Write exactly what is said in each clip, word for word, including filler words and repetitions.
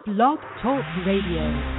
Blog Talk Radio.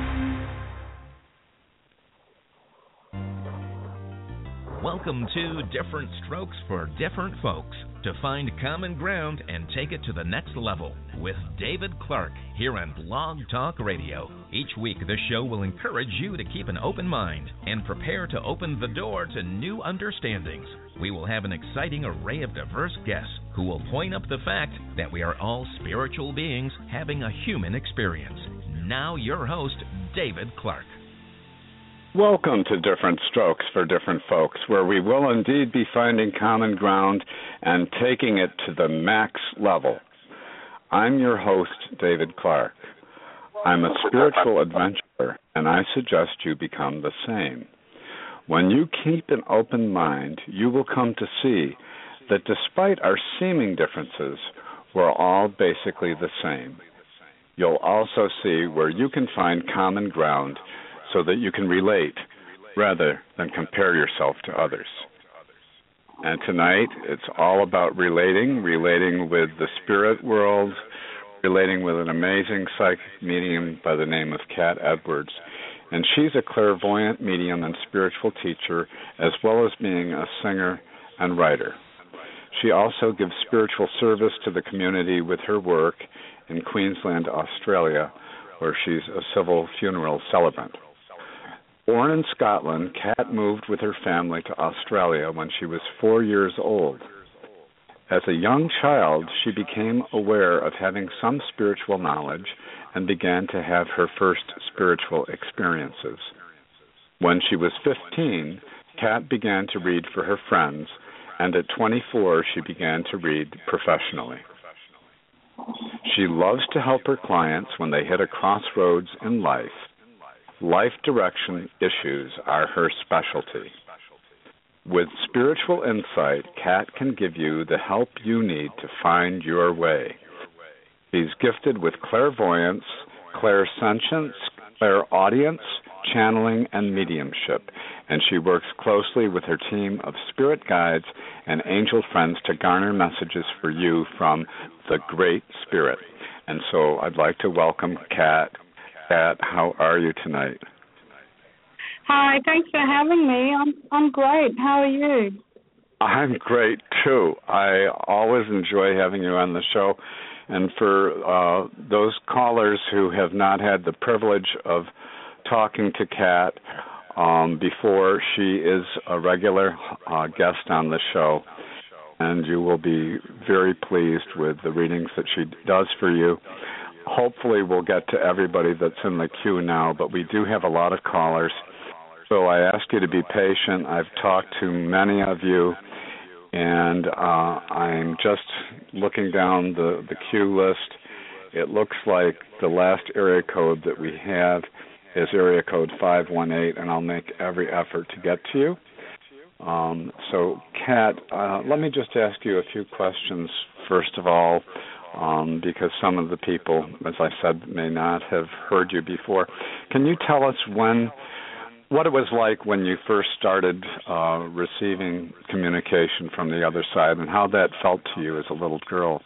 Welcome to Different Strokes for Different Folks, to find common ground and take it to the next level with David Clark here on Blog Talk Radio. Each week, this show will encourage you to keep an open mind and prepare to open the door to new understandings. We will have an exciting array of diverse guests who will point up the fact that we are all spiritual beings having a human experience. Now your host, David Clark. Welcome to Different Strokes for Different Folks, where we will indeed be finding common ground and taking it to the max level. I'm your host, David Clark. I'm a spiritual adventurer, and I suggest you become the same. When you keep an open mind, you will come to see that despite our seeming differences, we're all basically the same. You'll also see where you can find common ground so that you can relate rather than compare yourself to others. And tonight, it's all about relating, relating with the spirit world, relating with an amazing psychic medium by the name of Kat Edwards. And she's a clairvoyant medium and spiritual teacher, as well as being a singer and writer. She also gives spiritual service to the community with her work in Queensland, Australia, where she's a civil funeral celebrant. Born in Scotland, Kat moved with her family to Australia when she was four years old. As a young child, she became aware of having some spiritual knowledge and began to have her first spiritual experiences. When she was fifteen, Kat began to read for her friends, and at twenty-four, she began to read professionally. She loves to help her clients when they hit a crossroads in life. Life direction issues are her specialty. With spiritual insight, Kat can give you the help you need to find your way. She's gifted with clairvoyance, clairsentience, clairaudience, channeling, and mediumship, and she works closely with her team of spirit guides and angel friends to garner messages for you from the Great Spirit. And so I'd like to welcome Kat. Kat, how are you tonight? Hi, thanks for having me. I'm I'm great. How are you? I'm great, too. I always enjoy having you on the show. And for uh, those callers who have not had the privilege of talking to Kat um, before, she is a regular uh, guest on the show. And you will be very pleased with the readings that she does for you. Hopefully we'll get to everybody that's in the queue now, but we do have a lot of callers. So I ask you to be patient. I've talked to many of you, and uh, I'm just looking down the, the queue list. It looks like the last area code that we have is area code five one eight, and I'll make every effort to get to you. Um, so, Kat, uh, let me just ask you a few questions, first of all. Um, because some of the people, as I said, may not have heard you before. Can you tell us when, what it was like when you first started uh, receiving communication from the other side, and how that felt to you as a little girl?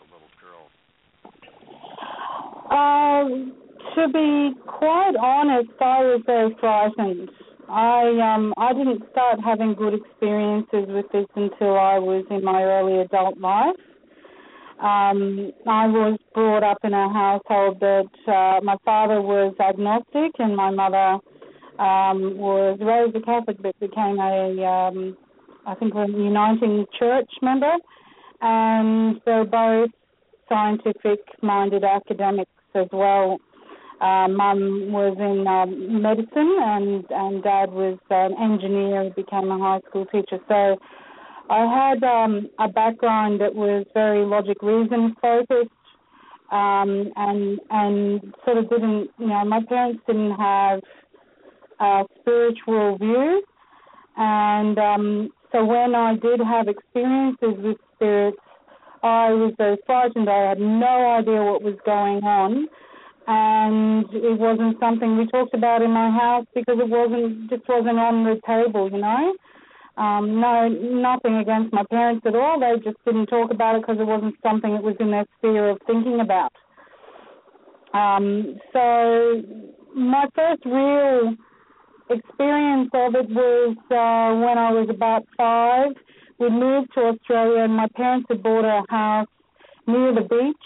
Um, to be quite honest, I was very frightened. I um I didn't start having good experiences with this until I was in my early adult life. Um, I was brought up in a household that uh, my father was agnostic and my mother um, was raised a Catholic but became a, um, I think, a Uniting Church member. And they're both scientific-minded academics as well. Uh, Mum was in um, medicine and, and Dad was an engineer, became a high school teacher. So I had um, a background that was very logic reason focused, um, and and sort of didn't, you know, my parents didn't have a spiritual view, and um, so when I did have experiences with spirits, I was very frightened. I had no idea what was going on, and it wasn't something we talked about in my house because it wasn't just wasn't on the table, you know. Um, no, nothing against my parents at all. They just didn't talk about it because it wasn't something that was in their sphere of thinking about. Um, so my first real experience of it was uh, when I was about five. We moved to Australia and my parents had bought a house near the beach,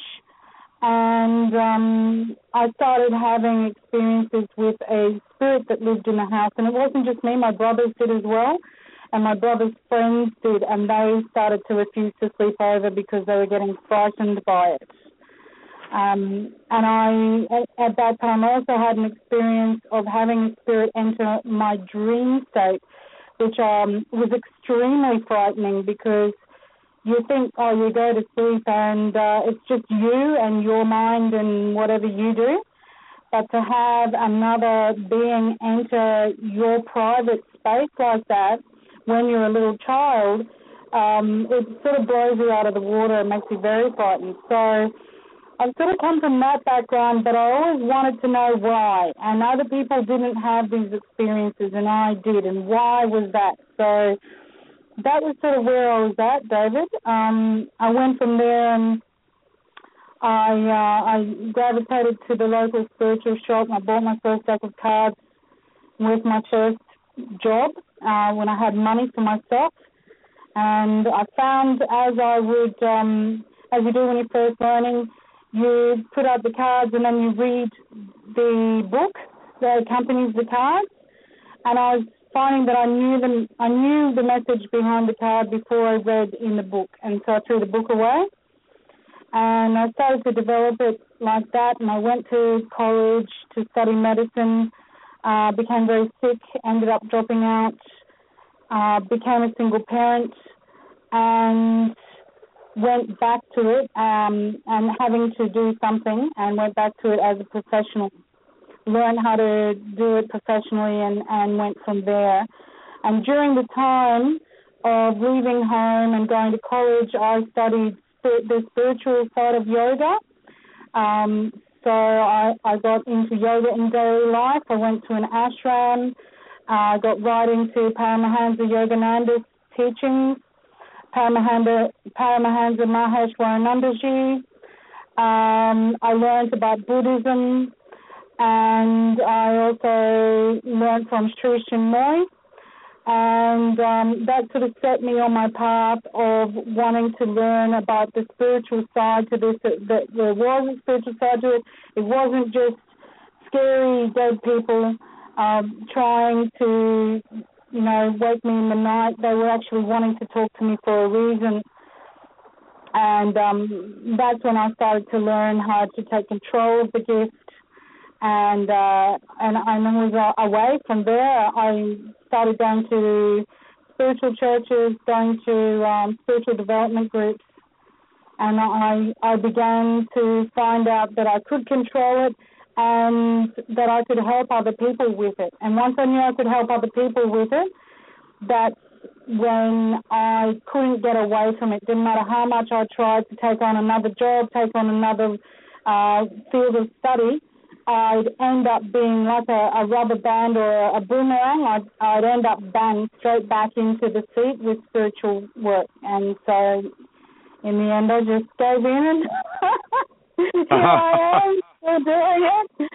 and um, I started having experiences with a spirit that lived in the house. And it wasn't just me, my brothers did as well, and my brother's friends did, and they started to refuse to sleep over because they were getting frightened by it. Um, and I, at, at that time, also had an experience of having a spirit enter my dream state, which um, was extremely frightening because you think, oh, you go to sleep and uh, it's just you and your mind and whatever you do. But to have another being enter your private space like that when you're a little child, um, it sort of blows you out of the water and makes you very frightened. So I've sort of come from that background, but I always wanted to know why. And other people didn't have these experiences, and I did. And why was that? So that was sort of where I was at, David. Um, I went from there and I uh, I gravitated to the local spiritual shop. I bought my first deck of cards with my first job uh, when I had money for myself. And I found as I would, um, as you do when you're first learning, you put out the cards and then you read the book that accompanies the cards. And I was finding that I knew the, I knew the message behind the card before I read in the book. And so I threw the book away. And I started to develop it like that. And I went to college to study medicine, uh, became very sick, ended up dropping out, uh, became a single parent, and went back to it um, and having to do something, and went back to it as a professional. Learned how to do it professionally and, and went from there. And during the time of leaving home and going to college, I studied the spiritual side of yoga. Um, so I, I got into yoga in daily life. I went to an ashram. I uh, got right into Paramahansa Yogananda's teachings, Paramahansa, Paramahansa Maheshwaranandaji. Um, I learned about Buddhism, and I also learned from Sri Chinmoy. And um, that sort of set me on my path of wanting to learn about the spiritual side to this, that, that there was a spiritual side to it. It wasn't just scary dead people um, trying to, you know, wake me in the night. They were actually wanting to talk to me for a reason. And um, that's when I started to learn how to take control of the gift. And uh, and I was uh, away from there. I started going to spiritual churches, going to um, spiritual development groups, and I I began to find out that I could control it and that I could help other people with it. And once I knew I could help other people with it, that's when I couldn't get away from it. Didn't matter how much I tried to take on another job, take on another uh, field of study, I'd end up being like a, a rubber band or a boomerang. I'd, I'd end up bang straight back into the seat with spiritual work. And so in the end, I just gave in and here I am, still doing it.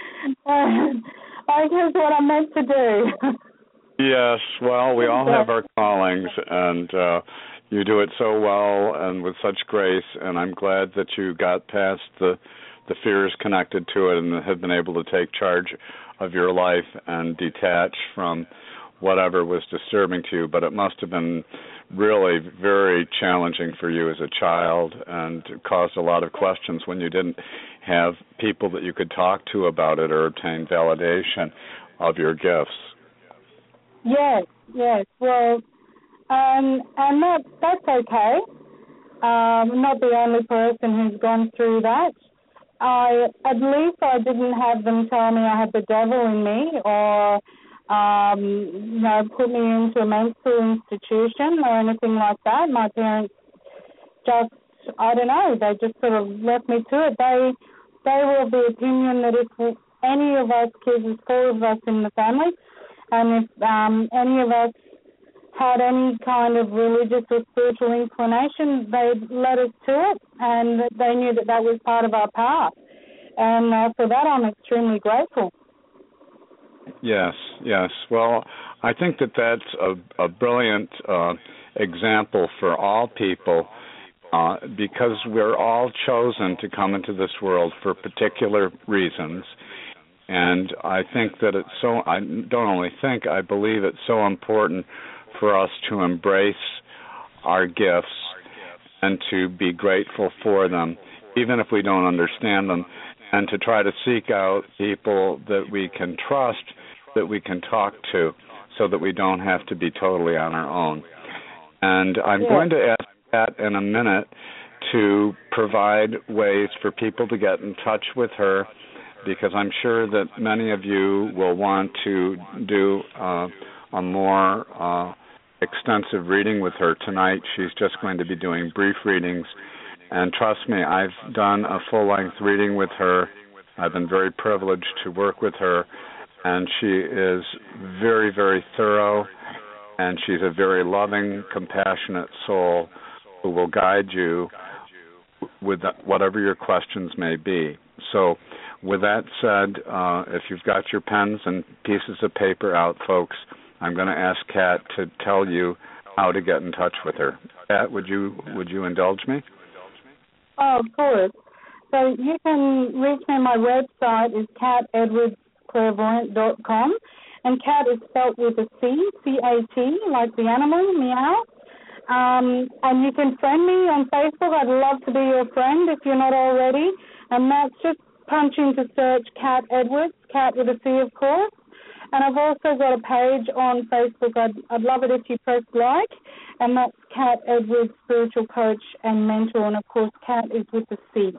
Uh, I guess what I'm meant to do. Yes, well, we all have our callings, and uh, you do it so well and with such grace, and I'm glad that you got past the the fears connected to it and have been able to take charge of your life and detach from whatever was disturbing to you. But it must have been really very challenging for you as a child and caused a lot of questions when you didn't have people that you could talk to about it or obtain validation of your gifts. Yes, yes. Well, um, and that, that's okay. Um, I'm not the only person who's gone through that. I at least I didn't have them tell me I had the devil in me or um, you know, put me into a mental institution or anything like that. My parents just, I don't know, they just sort of left me to it. They they were of the opinion that if any of us kids, there's four of us in the family, and if um, any of us had any kind of religious or spiritual inclination, they'd let us to it, and they knew that that was part of our path. And uh, for that, I'm extremely grateful. Yes, yes. Well, I think that that's a, a brilliant uh, example for all people uh, because we're all chosen to come into this world for particular reasons. And I think that it's so, I don't only think, I believe it's so important for us to embrace our gifts and to be grateful for them, even if we don't understand them, and to try to seek out people that we can trust, that we can talk to, so that we don't have to be totally on our own. And I'm yeah. going to ask Kat in a minute to provide ways for people to get in touch with her, because I'm sure that many of you will want to do uh, a more uh, extensive reading with her tonight. She's just going to be doing brief readings. And trust me, I've done a full-length reading with her. I've been very privileged to work with her. And she is very, very thorough, and she's a very loving, compassionate soul who will guide you with whatever your questions may be. So with that said, uh, if you've got your pens and pieces of paper out, folks, I'm going to ask Kat to tell you how to get in touch with her. Kat, would you would you indulge me? Oh, of course. So you can reach me. My website is cat edwards clairvoyant dot com, and cat is spelled with a C, C A T, like the animal, meow. Um, and you can friend me on Facebook. I'd love to be your friend if you're not already. And that's just punch into search Cat Edwards, Cat with a C, of course. And I've also got a page on Facebook. I'd, I'd love it if you press like, and that's Cat Edwards, Spiritual Coach and Mentor. And, of course, Cat is with a C.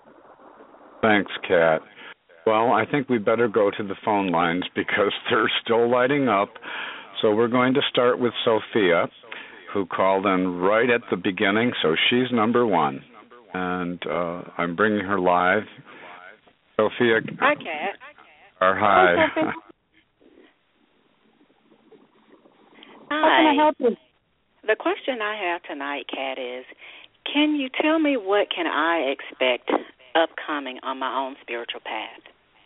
Thanks, Kat. Well, I think we better go to the phone lines because they're still lighting up. So we're going to start with Sophia, who called in right at the beginning, so she's number one. And uh, I'm bringing her live. Sophia. Hi, Kat. Or hi. Hi, Sophia. Hi. How can I help you? The question I have tonight, Kat, is can you tell me what can I expect upcoming on my own spiritual path?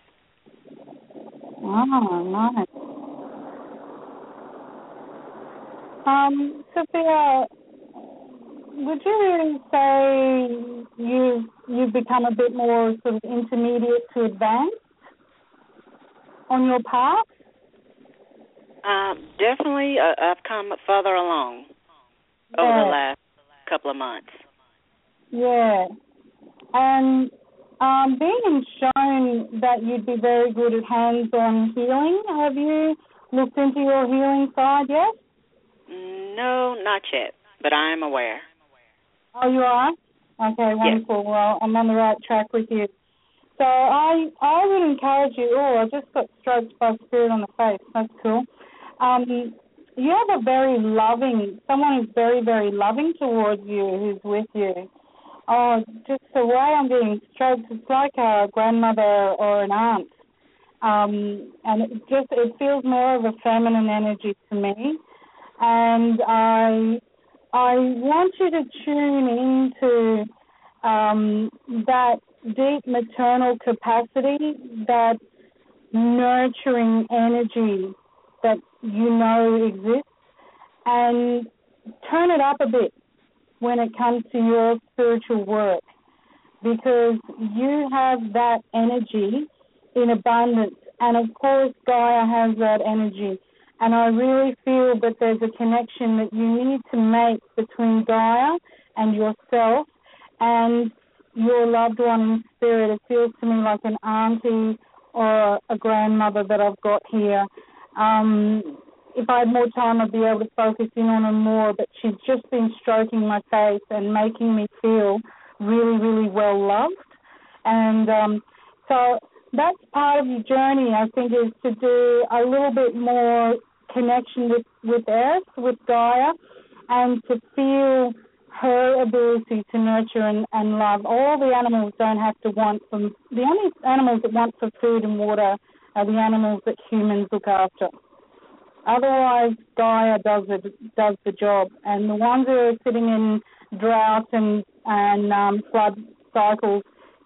Oh, nice. Um, Sophia, would you say you've, you've become a bit more sort of intermediate to advanced on your path? Um, definitely, uh, I've come further along Yeah. over the last couple of months. Yeah. And um, being shown that you'd be very good at hands-on healing, have you looked into your healing side yet? No, not yet, but I am aware. Oh, you are? Okay, wonderful. Yes. Well, I'm on the right track with you. So I I would encourage you, oh, I just got stroked by spirit on the face. That's cool. Um, you have a very loving, someone who's very, very loving towards you, who's with you. Oh, just the way I'm being stroked, it's like a grandmother or an aunt. Um, and it just, it feels more of a feminine energy to me. And I I want you to tune into um, that deep maternal capacity, that nurturing energy that you know exists, and turn it up a bit when it comes to your spiritual work, because you have that energy in abundance, and of course Gaia has that energy. And I really feel that there's a connection that you need to make between Gaia and yourself and your loved one in spirit. It feels to me like an auntie or a grandmother that I've got here. Um, if I had more time, I'd be able to focus in on her more, but she's just been stroking my face and making me feel really, really well loved. And um, so that's part of your journey, I think, is to do a little bit more connection with, with Earth, with Gaia, and to feel her ability to nurture and, and love. All the animals don't have to want from, the only animals that want for food and water are the animals that humans look after. Otherwise, Gaia does it, does the job. And the ones that are sitting in drought and, and um, flood cycles,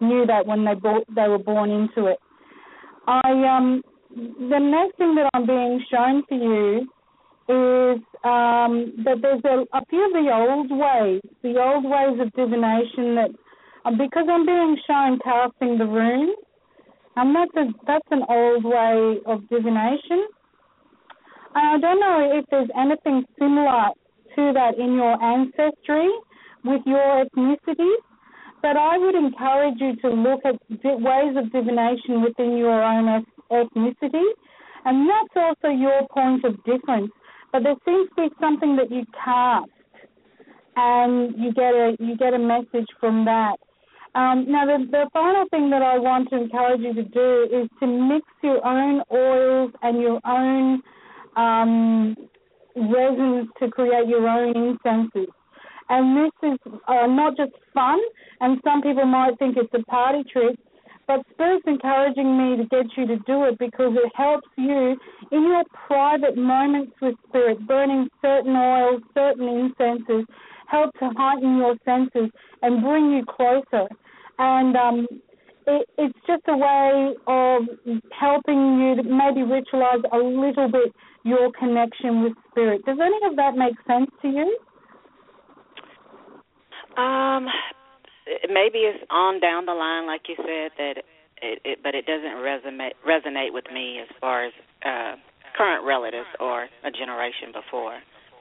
knew that when they bought, they were born into it. I um, the next thing that I'm being shown for you is um, that there's a, a few of the old ways, the old ways of divination that, uh, because I'm being shown casting the runes, and that's a, that's an old way of divination. And I don't know if there's anything similar to that in your ancestry with your ethnicity, but I would encourage you to look at ways of divination within your own ethnicity, and that's also your point of difference. But there seems to be something that you cast, and you get a you get a message from that. Um, now, the, the final thing that I want to encourage you to do is to mix your own oils and your own um, resins to create your own incenses. And this is uh, not just fun, and some people might think it's a party trick, but Spirit's encouraging me to get you to do it because it helps you in your private moments with Spirit. Burning certain oils, certain incenses, help to heighten your senses and bring you closer. And um, it, it's just a way of helping you to maybe ritualize a little bit your connection with Spirit. Does any of that make sense to you? Um, maybe it's on down the line, like you said, that it, it but it doesn't resonate resonate with me as far as uh, current relatives or a generation before.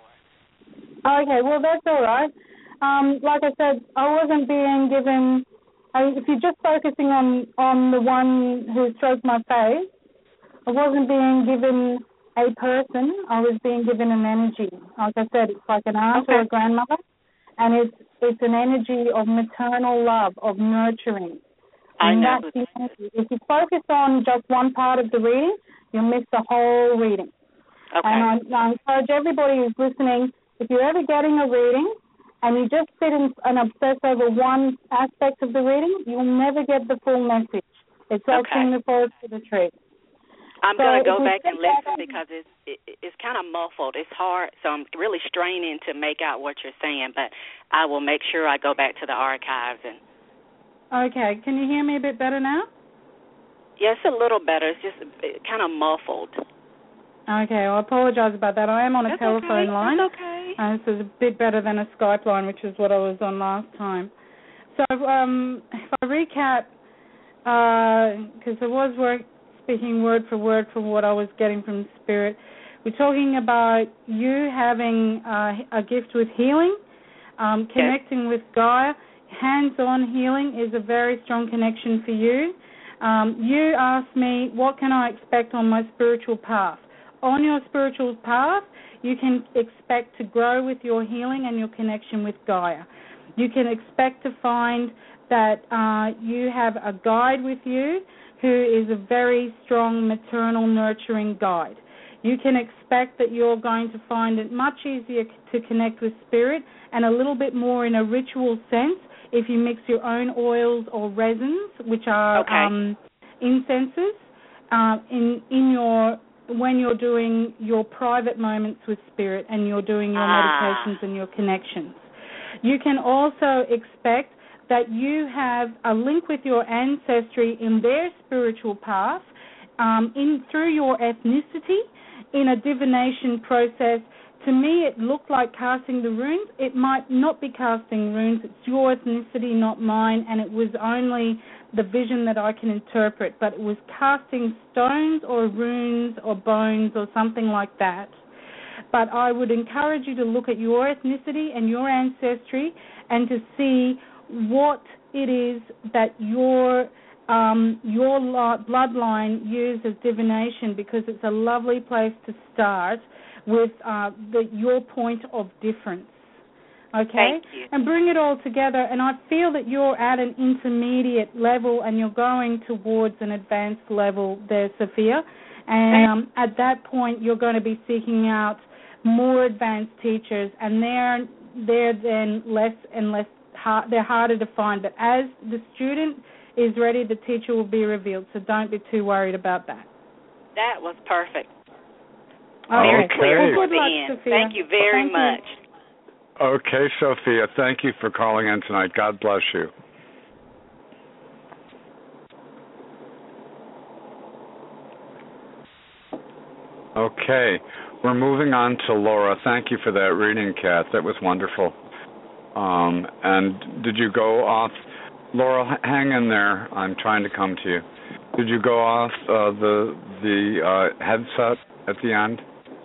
Okay, well, that's all right. Um, like I said, I wasn't being given. I, if you're just focusing on on the one who stroked my face, I wasn't being given a person. I was being given an energy. Like I said, it's like an aunt okay. or a grandmother, and it's it's an energy of maternal love, of nurturing. I and know. That's the energy. If you focus on just one part of the reading, you'll miss the whole reading. Okay. And I, I encourage everybody who's listening, if you're ever getting a reading and you just sit in, and obsess over one aspect of the reading, you'll never get the full message. It's like okay. seeing the forest for the tree. I'm so going to go back and listen that, because it's it, it's kind of muffled. It's hard, so I'm really straining to make out what you're saying. But I will make sure I go back to the archives and. Okay, can you hear me a bit better now? Yes, a little better. It's just kind of muffled. Okay, I apologize about that. I am on a That's telephone okay. line. That's okay. Uh, this is a bit better than a Skype line, which is what I was on last time. So um, if I recap, because uh, I was work, speaking word for word from what I was getting from Spirit, we're talking about you having uh, a gift with healing, um, connecting yes. with Gaia. Hands-on healing is a very strong connection for you. Um, you asked me, what can I expect on my spiritual path? On your spiritual path, you can expect to grow with your healing and your connection with Gaia. You can expect to find that uh, you have a guide with you who is a very strong maternal nurturing guide. You can expect that you're going to find it much easier to connect with Spirit and a little bit more in a ritual sense if you mix your own oils or resins, which are okay. um, incenses, uh, in in your when you're doing your private moments with Spirit and you're doing your ah. meditations and your connections. You can also expect that you have a link with your ancestry in their spiritual path, um, in through your ethnicity, in a divination process. To me, it looked like casting the runes. It might not be casting runes. It's your ethnicity, not mine, and it was only the vision that I can interpret. But it was casting stones or runes or bones or something like that. But I would encourage you to look at your ethnicity and your ancestry and to see what it is that your um, your bloodline used as divination, because it's a lovely place to start with uh, the, your point of difference, okay? Thank you. And bring it all together. And I feel that you're at an intermediate level and you're going towards an advanced level there, Sophia. And um, at that point, you're going to be seeking out more advanced teachers, and they're they're then less and less hard, they're harder to find. But as the student is ready, the teacher will be revealed. So don't be too worried about that. That was perfect. Okay. Okay. Well, good the luck, end. Sophia. Thank you very Thank much. You. Okay, Sophia, thank you for calling in tonight. God bless you. Okay. We're moving on to Laura. Thank you for that reading, Kat. That was wonderful. Um, and did you go off? Laura, hang in there. I'm trying to come to you. Did you go off uh, the the uh, headset at the end?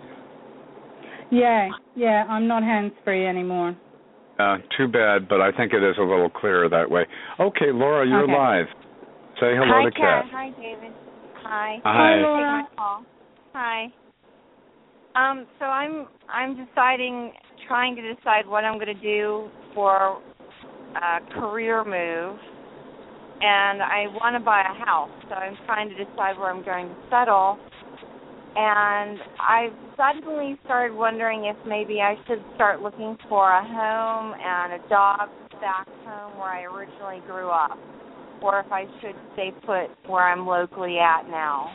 Yeah, yeah. I'm not hands-free anymore. Uh, too bad, but I think it is a little clearer that way. Okay, Laura, you're okay. live. Say hello Hi, to Kat. Hi, David. Hi. Hi. Hi, Laura. Take my call. Hi. Um, so I'm I'm deciding, trying to decide what I'm going to do for a career move, and I want to buy a house. So I'm trying to decide where I'm going to settle. And I suddenly started wondering if maybe I should start looking for a home and a job back home where I originally grew up, or if I should stay put where I'm locally at now.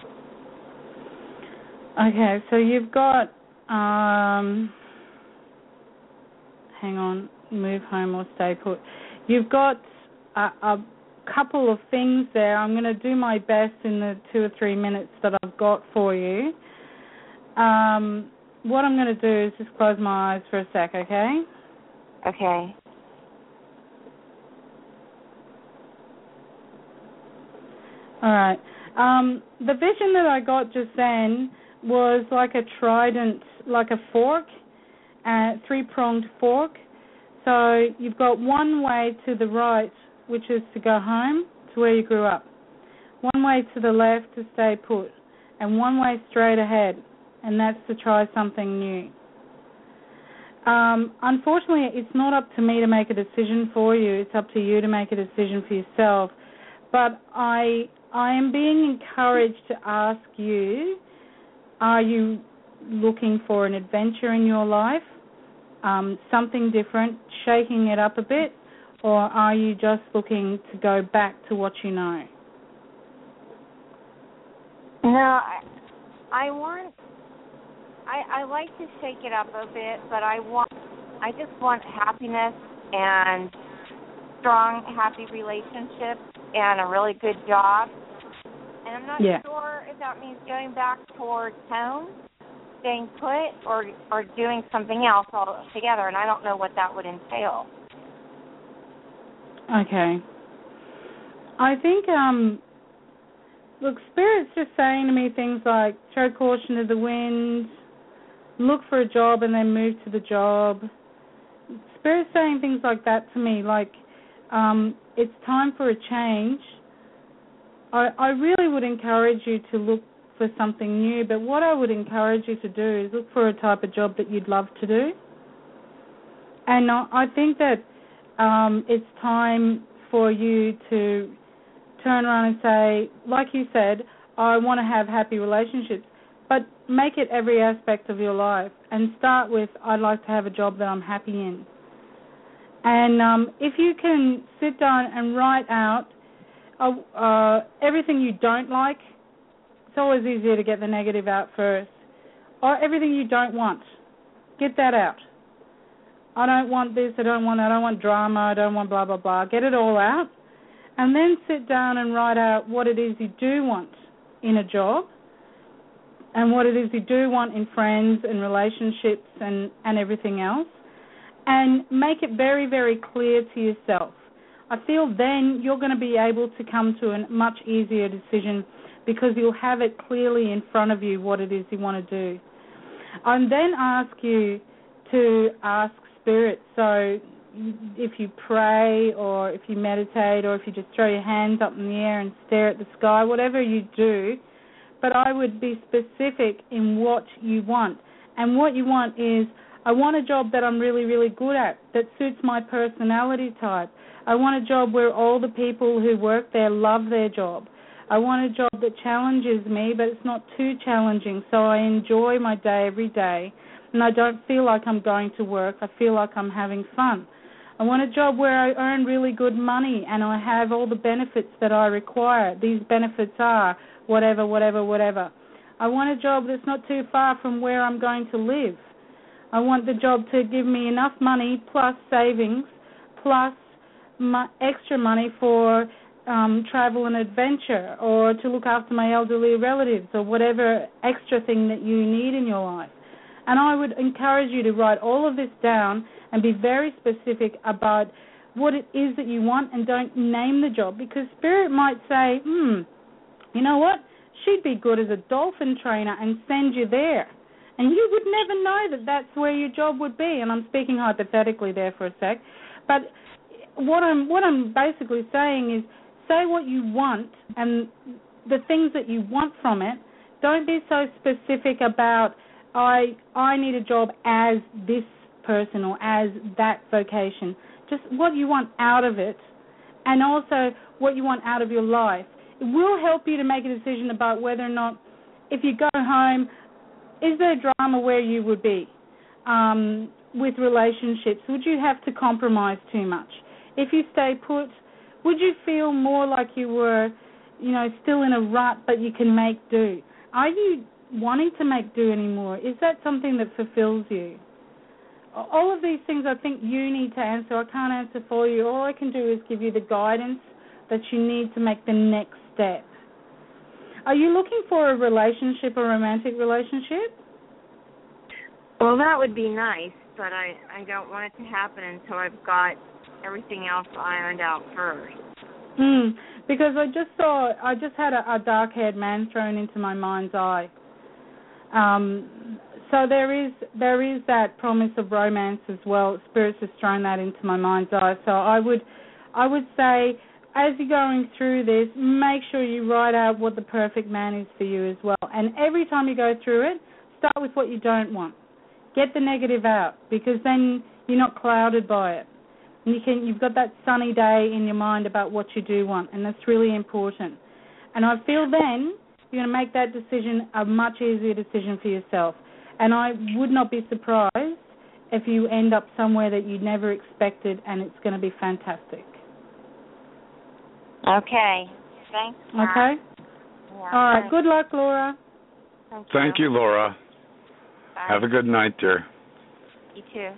Okay, so you've got, um, hang on, move home or stay put. You've got a, a couple of things there. I'm going to do my best in the two or three minutes that I've got for you. Um, what I'm going to do is just close my eyes for a sec, okay? Okay. All right. Um, the vision that I got just then was like a trident, like a fork, a three-pronged fork. So you've got one way to the right, which is to go home, to where you grew up. One way to the left to stay put. And one way straight ahead, and that's to try something new. Um, unfortunately, it's not up to me to make a decision for you. It's up to you to make a decision for yourself. But I, I am being encouraged to ask you, are you looking for an adventure in your life, um, something different, shaking it up a bit, or are you just looking to go back to what you know? No, I, I want, I, I like to shake it up a bit, but I want, I just want happiness and strong, happy relationships and a really good job. And I'm not yeah. sure if that means going back towards home, staying put, or or doing something else altogether, and I don't know what that would entail. Okay. I think, um, look, Spirit's just saying to me things like, show caution to the wind, look for a job and then move to the job. Spirit's saying things like that to me, like, um, it's time for a change. I, I really would encourage you to look for something new, but what I would encourage you to do is look for a type of job that you'd love to do. And I, I think that um, it's time for you to turn around and say, like you said, I want to have happy relationships, but make it every aspect of your life and start with, I'd like to have a job that I'm happy in. And um, if you can sit down and write out uh, uh, everything you don't like, it's always easier to get the negative out first, or everything you don't want, get that out. I don't want this, I don't want that, I don't want drama, I don't want blah, blah, blah. Get it all out, and then sit down and write out what it is you do want in a job and what it is you do want in friends and relationships and, and everything else, and make it very, very clear to yourself. I feel then you're going to be able to come to a much easier decision because you'll have it clearly in front of you what it is you want to do. And then ask you to ask Spirit. So if you pray or if you meditate or if you just throw your hands up in the air and stare at the sky, whatever you do, but I would be specific in what you want. And what you want is, I want a job that I'm really, really good at, that suits my personality type. I want a job where all the people who work there love their job. I want a job that challenges me, but it's not too challenging, so I enjoy my day every day, and I don't feel like I'm going to work. I feel like I'm having fun. I want a job where I earn really good money and I have all the benefits that I require. These benefits are whatever, whatever, whatever. I want a job that's not too far from where I'm going to live. I want the job to give me enough money plus savings plus my extra money for um, travel and adventure, or to look after my elderly relatives, or whatever extra thing that you need in your life. And I would encourage you to write all of this down and be very specific about what it is that you want, and don't name the job, because Spirit might say, hmm, you know what, she'd be good as a dolphin trainer, and send you there. And you would never know that that's where your job would be. And I'm speaking hypothetically there for a sec. But what I'm what I'm basically saying is, say what you want and the things that you want from it. Don't be so specific about, I I need a job as this person or as that vocation. Just what you want out of it, and also what you want out of your life. It will help you to make a decision about whether or not, if you go home, is there drama where you would be um, with relationships? Would you have to compromise too much? If you stay put, would you feel more like you were, you know, still in a rut but you can make do? Are you wanting to make do anymore? Is that something that fulfills you? All of these things I think you need to answer. I can't answer for you. All I can do is give you the guidance that you need to make the next step. Are you looking for a relationship, a romantic relationship? Well, that would be nice, but I, I don't want it to happen until I've got everything else ironed out first. Mm, because I just saw, I just had a, a dark-haired man thrown into my mind's eye. Um, so there is there is that promise of romance as well. Spirit's just thrown that into my mind's eye. So I would I would say, as you're going through this, make sure you write out what the perfect man is for you as well. And every time you go through it, start with what you don't want. Get the negative out, because then you're not clouded by it. And you can, you've got that sunny day in your mind about what you do want, and that's really important. And I feel then you're going to make that decision a much easier decision for yourself. And I would not be surprised if you end up somewhere that you never expected, and it's going to be fantastic. Okay. Thanks, Kat. Okay? Yeah, All right. thanks. Good luck, Laura. Thank you. Thank you, Laura. Bye. Have a good night, dear. You too.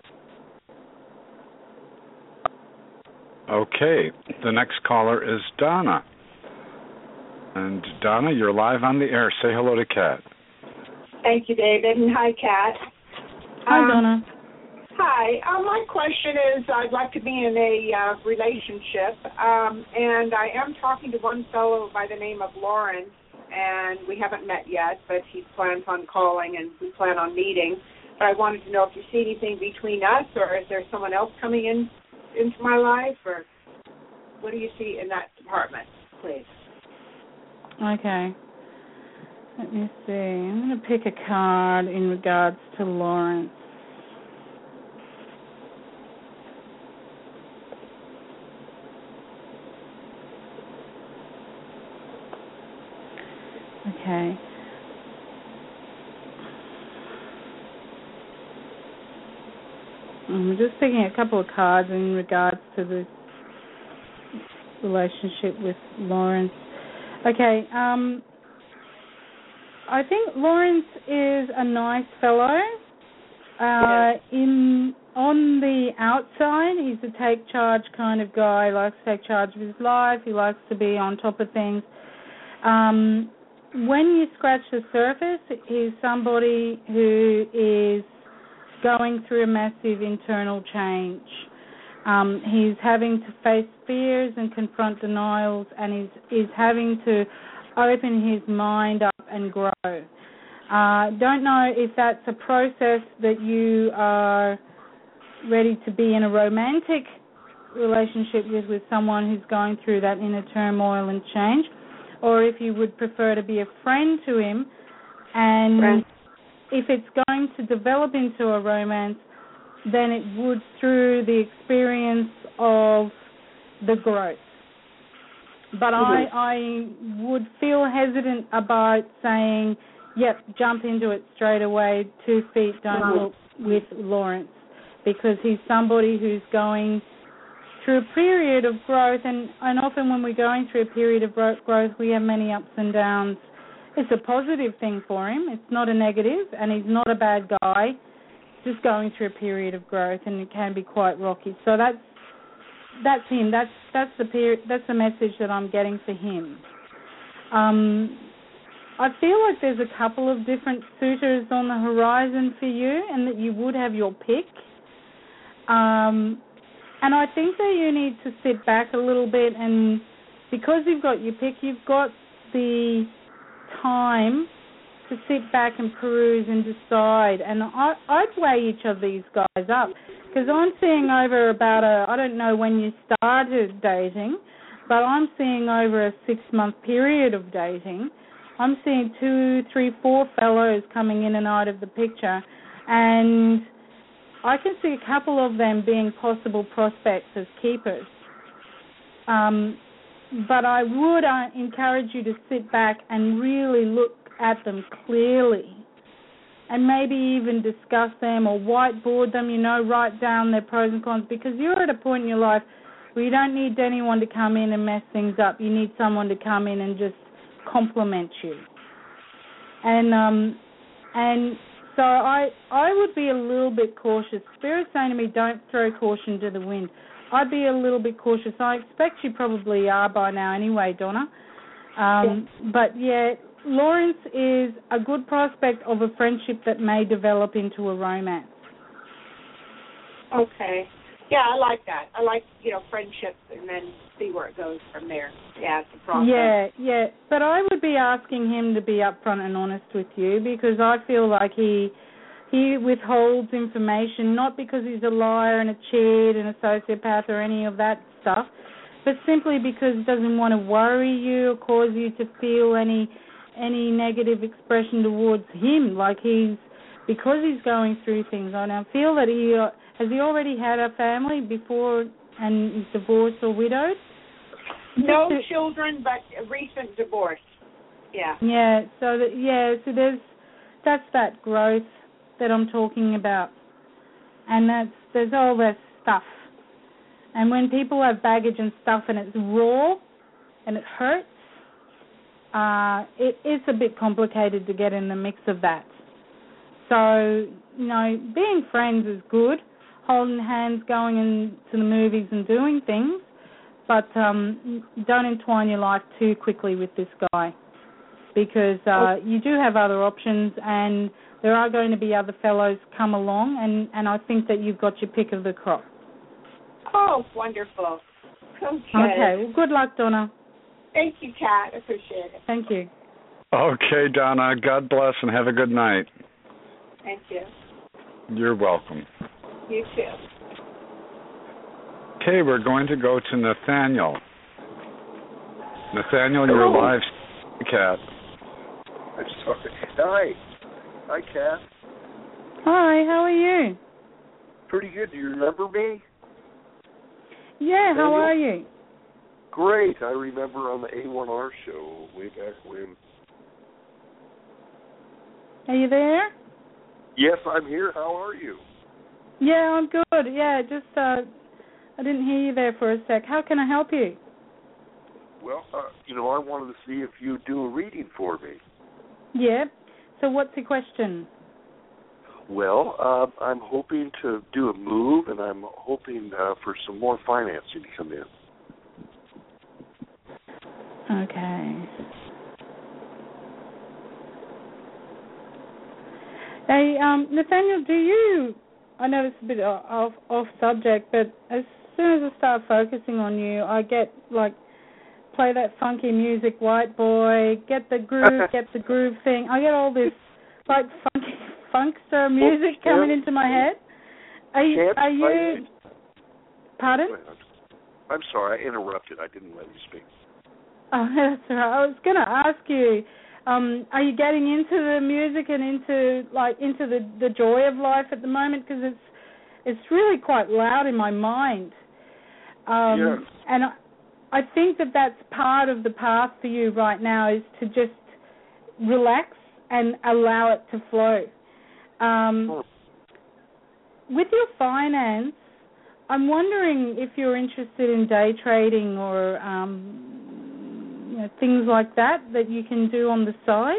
Okay. The next caller is Donna. And Donna, you're live on the air. Say hello to Kat. Thank you, David, and hi, Kat. Hi, um, Donna. Hi. Uh, my question is, I'd like to be in a uh, relationship, um, and I am talking to one fellow by the name of Lawrence, and we haven't met yet, but he plans on calling, and we plan on meeting. But I wanted to know if you see anything between us, or is there someone else coming in into my life, or what do you see in that department, please? Okay. Let me see. I'm going to pick a card in regards to Lawrence. Okay. I'm just picking a couple of cards in regards to this relationship with Lawrence. Okay. Um, I think Lawrence is a nice fellow. Uh, in on the outside, he's a take charge kind of guy. He likes to take charge of his life. He likes to be on top of things. Um, when you scratch the surface, he's somebody who is going through a massive internal change. Um, he's having to face fears and confront denials, and he's, is having to open his mind up and grow. Uh, don't know if that's a process that you are ready to be in a romantic relationship with, with someone who's going through that inner turmoil and change, or if you would prefer to be a friend to him, and Friend. if it's going to develop into a romance, then it would through the experience of the growth. But mm-hmm. I, I would feel hesitant about saying, yep, jump into it straight away, two feet, don't mm-hmm. look with Lawrence, because he's somebody who's going through a period of growth, and, and often when we're going through a period of growth, we have many ups and downs. It's a positive thing for him. It's not a negative, and he's not a bad guy, just going through a period of growth, and it can be quite rocky. So that's that's him. That's that's the period. That's the message that I'm getting for him. Um, I feel like there's a couple of different suitors on the horizon for you, and that you would have your pick. Um, and I think that you need to sit back a little bit, and because you've got your pick, you've got the time to sit back and peruse and decide. And I, I'd weigh each of these guys up, because I'm seeing over about a, I don't know when you started dating, but I'm seeing over a six-month period of dating. I'm seeing two, three, four fellows coming in and out of the picture, and I can see a couple of them being possible prospects as keepers. Um, but I would uh, encourage you to sit back and really look at them clearly, and maybe even discuss them or whiteboard them, you know, write down their pros and cons, because you're at a point in your life where you don't need anyone to come in and mess things up. You need someone to come in and just compliment you. And um, and so I I would be a little bit cautious. Spirit's saying to me, don't throw caution to the wind. I'd be a little bit cautious. I expect you probably are by now anyway, Donna. Um, yeah. But, yeah, Lawrence is a good prospect of a friendship that may develop into a romance. Okay. Yeah, I like that. I like, you know, friendships and then see where it goes from there. Yeah, it's a process. Yeah, yeah. But I would be asking him to be upfront and honest with you, because I feel like he he withholds information, not because he's a liar and a cheat and a sociopath or any of that stuff, but simply because he doesn't want to worry you or cause you to feel any any negative expression towards him. Like he's, because he's going through things. I now feel that he... Uh, Has he already had a family before and is divorced or widowed? No children, but a recent divorce. Yeah. Yeah. So that yeah. So there's that's that growth that I'm talking about, and that's there's all that stuff. And when people have baggage and stuff, and it's raw, and it hurts, uh, it is a bit complicated to get in the mix of that. So you know, being friends is good. Holding hands, going into the movies and doing things, but um, don't entwine your life too quickly with this guy, because uh, you do have other options, and there are going to be other fellows come along, and, and I think that you've got your pick of the crop. Oh, wonderful. Okay. Okay, well, good luck, Donna. Thank you, Kat. I appreciate it. Thank you. Okay, Donna, God bless and have a good night. Thank you. You're welcome. You too. Okay, we're going to go to Nathaniel. Nathaniel, you're Hello. live, Kat. I'm sorry. Hi. Hi, Kat. Hi, how are you? Pretty good. Do you remember me? Yeah, Nathaniel? how are you? Great. I remember on the A one R show way back when. Are you there? Yes, I'm here. How are you? Yeah, I'm good. Yeah, just uh, I didn't hear you there for a sec. How can I help you? Well, uh, you know, I wanted to see if you'd do a reading for me. Yeah. So what's the question? Well, uh, I'm hoping to do a move, and I'm hoping uh, for some more financing to come in. Okay. Hey, um, Nathaniel, do you... I know it's a bit off, off subject, but as soon as I start focusing on you, I get, like, play that funky music, white boy, get the groove, get the groove thing. I get all this, like, funky, funkster music well, coming into my head. Are you... Are you pardon? I'm sorry, I interrupted. I didn't let you speak. Oh, that's all right. I was going to ask you... Um, are you getting into the music and into like into the, the joy of life at the moment? Because it's it's really quite loud in my mind. Um, yes. And I, I think that that's part of the path for you right now, is to just relax and allow it to flow. Um, oh. With your finance, I'm wondering if you're interested in day trading or um, you know, things like that that you can do on the side,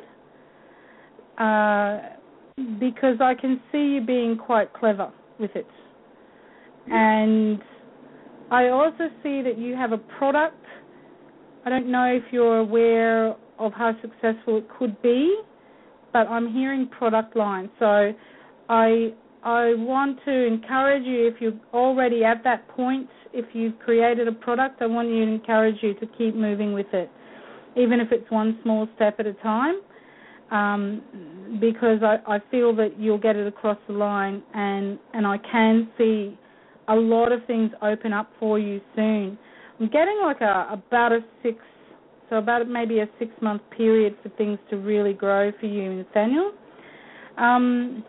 uh, because I can see you being quite clever with it. Yeah. And I also see that you have a product. I don't know if you're aware of how successful it could be, but I'm hearing product line. So I I want to encourage you, if you're already at that point, if you've created a product, I want you to encourage you to keep moving with it, even if it's one small step at a time, um, because I, I feel that you'll get it across the line, and, and I can see a lot of things open up for you soon. I'm getting like a about a six, so about maybe a six-month period for things to really grow for you, Nathaniel. Um,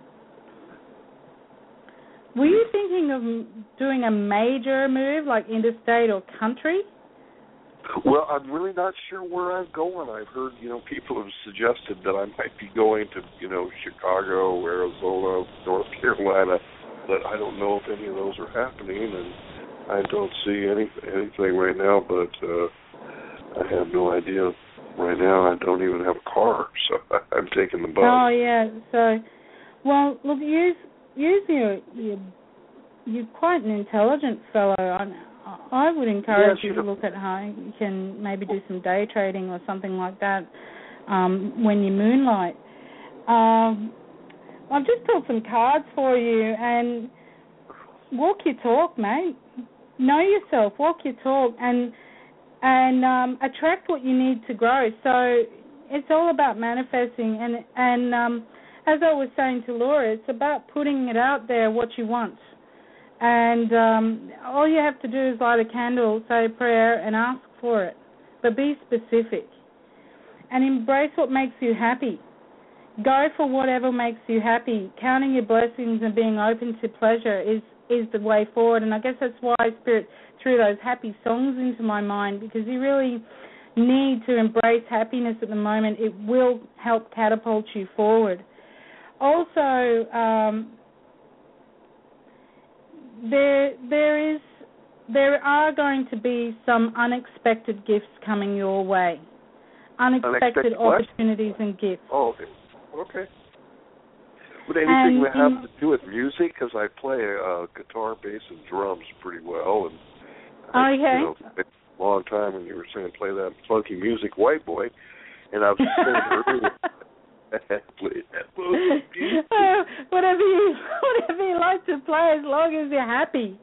were you thinking of doing a major move, like interstate or country? Well, I'm really not sure where I'm going. I've heard, you know, people have suggested that I might be going to, you know, Chicago, Arizona, North Carolina, but I don't know if any of those are happening, and I don't see any anything right now, but uh, I have no idea. Right now, I don't even have a car, so I'm taking the bus. Oh, yeah. So, well, look, use, use your, your, you're quite an intelligent fellow. I, I would encourage yeah, you to look at how you can maybe do some day trading or something like that um, when you moonlight. Um, I've just pulled some cards for you, and walk your talk, mate. Know yourself, walk your talk, and and um, attract what you need to grow. So it's all about manifesting, and and um, as I was saying to Laura, it's about putting it out there what you want. And um, all you have to do is light a candle, say a prayer, and ask for it. But be specific. And embrace what makes you happy. Go for whatever makes you happy. Counting your blessings and being open to pleasure is, is the way forward. And I guess that's why Spirit threw those happy songs into my mind, because you really need to embrace happiness at the moment. It will help catapult you forward. Also, um, There, there is, there are going to be some unexpected gifts coming your way. Unexpected, unexpected opportunities and gifts. Oh, okay. Okay. Would anything and have in, to do with music? Because I play uh, guitar, bass, and drums pretty well. And I, okay. You know, it's a long time when you were saying play that funky music, white boy, and I was saying earlier. oh, whatever you whatever you like to play, as long as you're happy.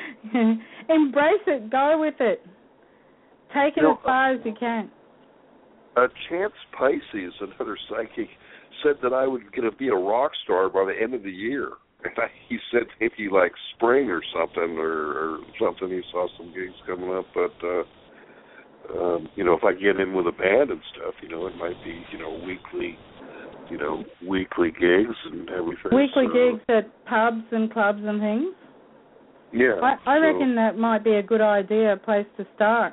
Embrace it. Go with it. Take it you know, as far as you can. Uh, Chance Pisces, another psychic, said that I would going to be a rock star by the end of the year. He said maybe like spring or something, or, or something. He saw some gigs coming up, but uh, um, you know, if I get in with a band and stuff, you know, it might be, you know, weekly. You know, weekly gigs and everything. Weekly so. gigs at pubs and clubs and things? Yeah. I, I so, reckon that might be a good idea, a place to start.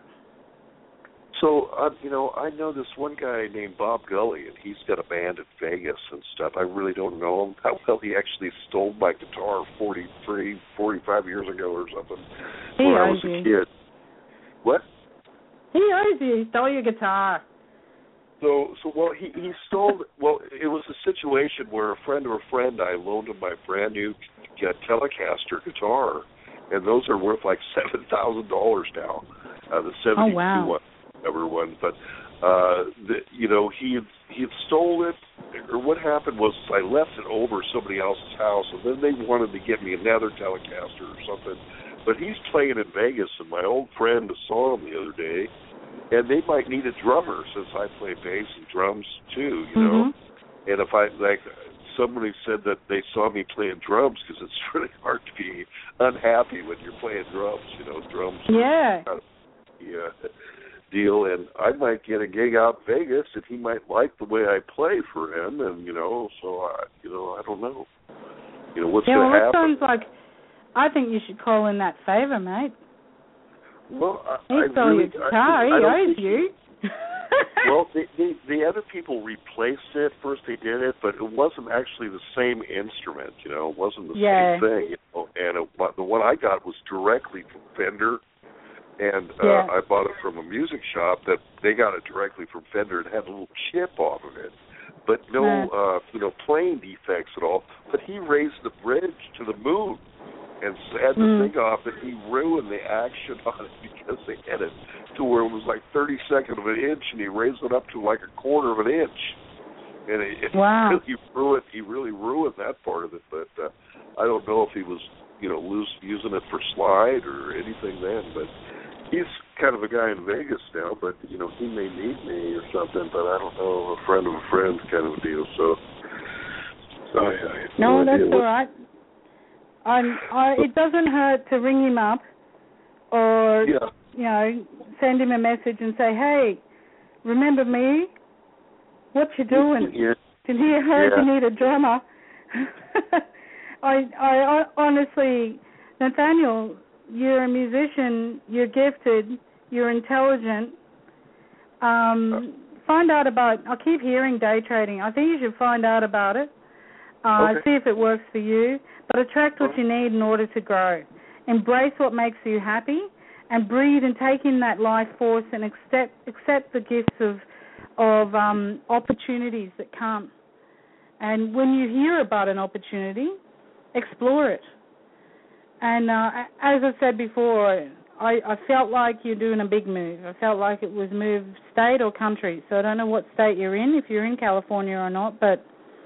So, uh, you know, I know this one guy named Bob Gully, and he's got a band in Vegas and stuff. I really don't know him. How well he actually stole my guitar forty-three, forty-five years ago or something He when owes I was a you. kid. What? He owes you. He stole your guitar. So, so well, he, he stole, well, it was a situation where a friend of a friend, I loaned him my brand new Telecaster guitar, and those are worth like seven thousand dollars now, uh, the seventy-two oh, wow. one, whatever one. But, uh, the, you know, he had, he had stole it, or what happened was I left it over somebody else's house, and then they wanted to get me another Telecaster or something. But he's playing in Vegas, and my old friend saw him the other day, and they might need a drummer since I play bass and drums too, you know. Mm-hmm. And if I, like, somebody said that they saw me playing drums because it's really hard to be unhappy when you're playing drums, you know, drums. Yeah. Kind of, yeah. Deal, and I might get a gig out in Vegas, and he might like the way I play for him, and, you know, so, I, you know, I don't know. You know, what's yeah, going to well, happen? Sounds like, I think you should call in that favor, mate. Well, I, he I stole really, your guitar. I, he I owes you. Well, the, the the other people replaced it. First they did it, but it wasn't actually the same instrument. You know, it wasn't the yeah. same thing. You know? And it, the one I got was directly from Fender, and uh, yeah. I bought it from a music shop that they got it directly from Fender. It had a little chip off of it, but no, yeah. uh, you know, playing defects at all. But he raised the bridge to the moon and had the Mm. thing off, and he ruined the action on it because they had it to where it was like thirty-second of an inch, and he raised it up to like a quarter of an inch. And it, it Wow. really ruined, he really ruined that part of it. But uh, I don't know if he was, you know, lose, using it for slide or anything then. But he's kind of a guy in Vegas now. But you know, he may need me or something. But I don't know, a friend of a friend kind of a deal. So, so I, I have No, no that's idea all what- right. I'm, I, it doesn't hurt to ring him up or, Yeah. you know, send him a message and say, hey, remember me? What you doing? Yeah. Did you heard Yeah. you need a drummer? I, I honestly, Nathaniel, you're a musician, you're gifted, you're intelligent. Um, find out about, I keep hearing day trading. I think you should find out about it. Uh, Okay. See if it works for you, but attract what you need in order to grow. Embrace what makes you happy and breathe and take in that life force and accept accept the gifts of of um, opportunities that come. And when you hear about an opportunity, explore it. And uh, as I said before, I, I felt like you're doing a big move. I felt like it was move state or country. So I don't know what state you're in, if you're in California or not, but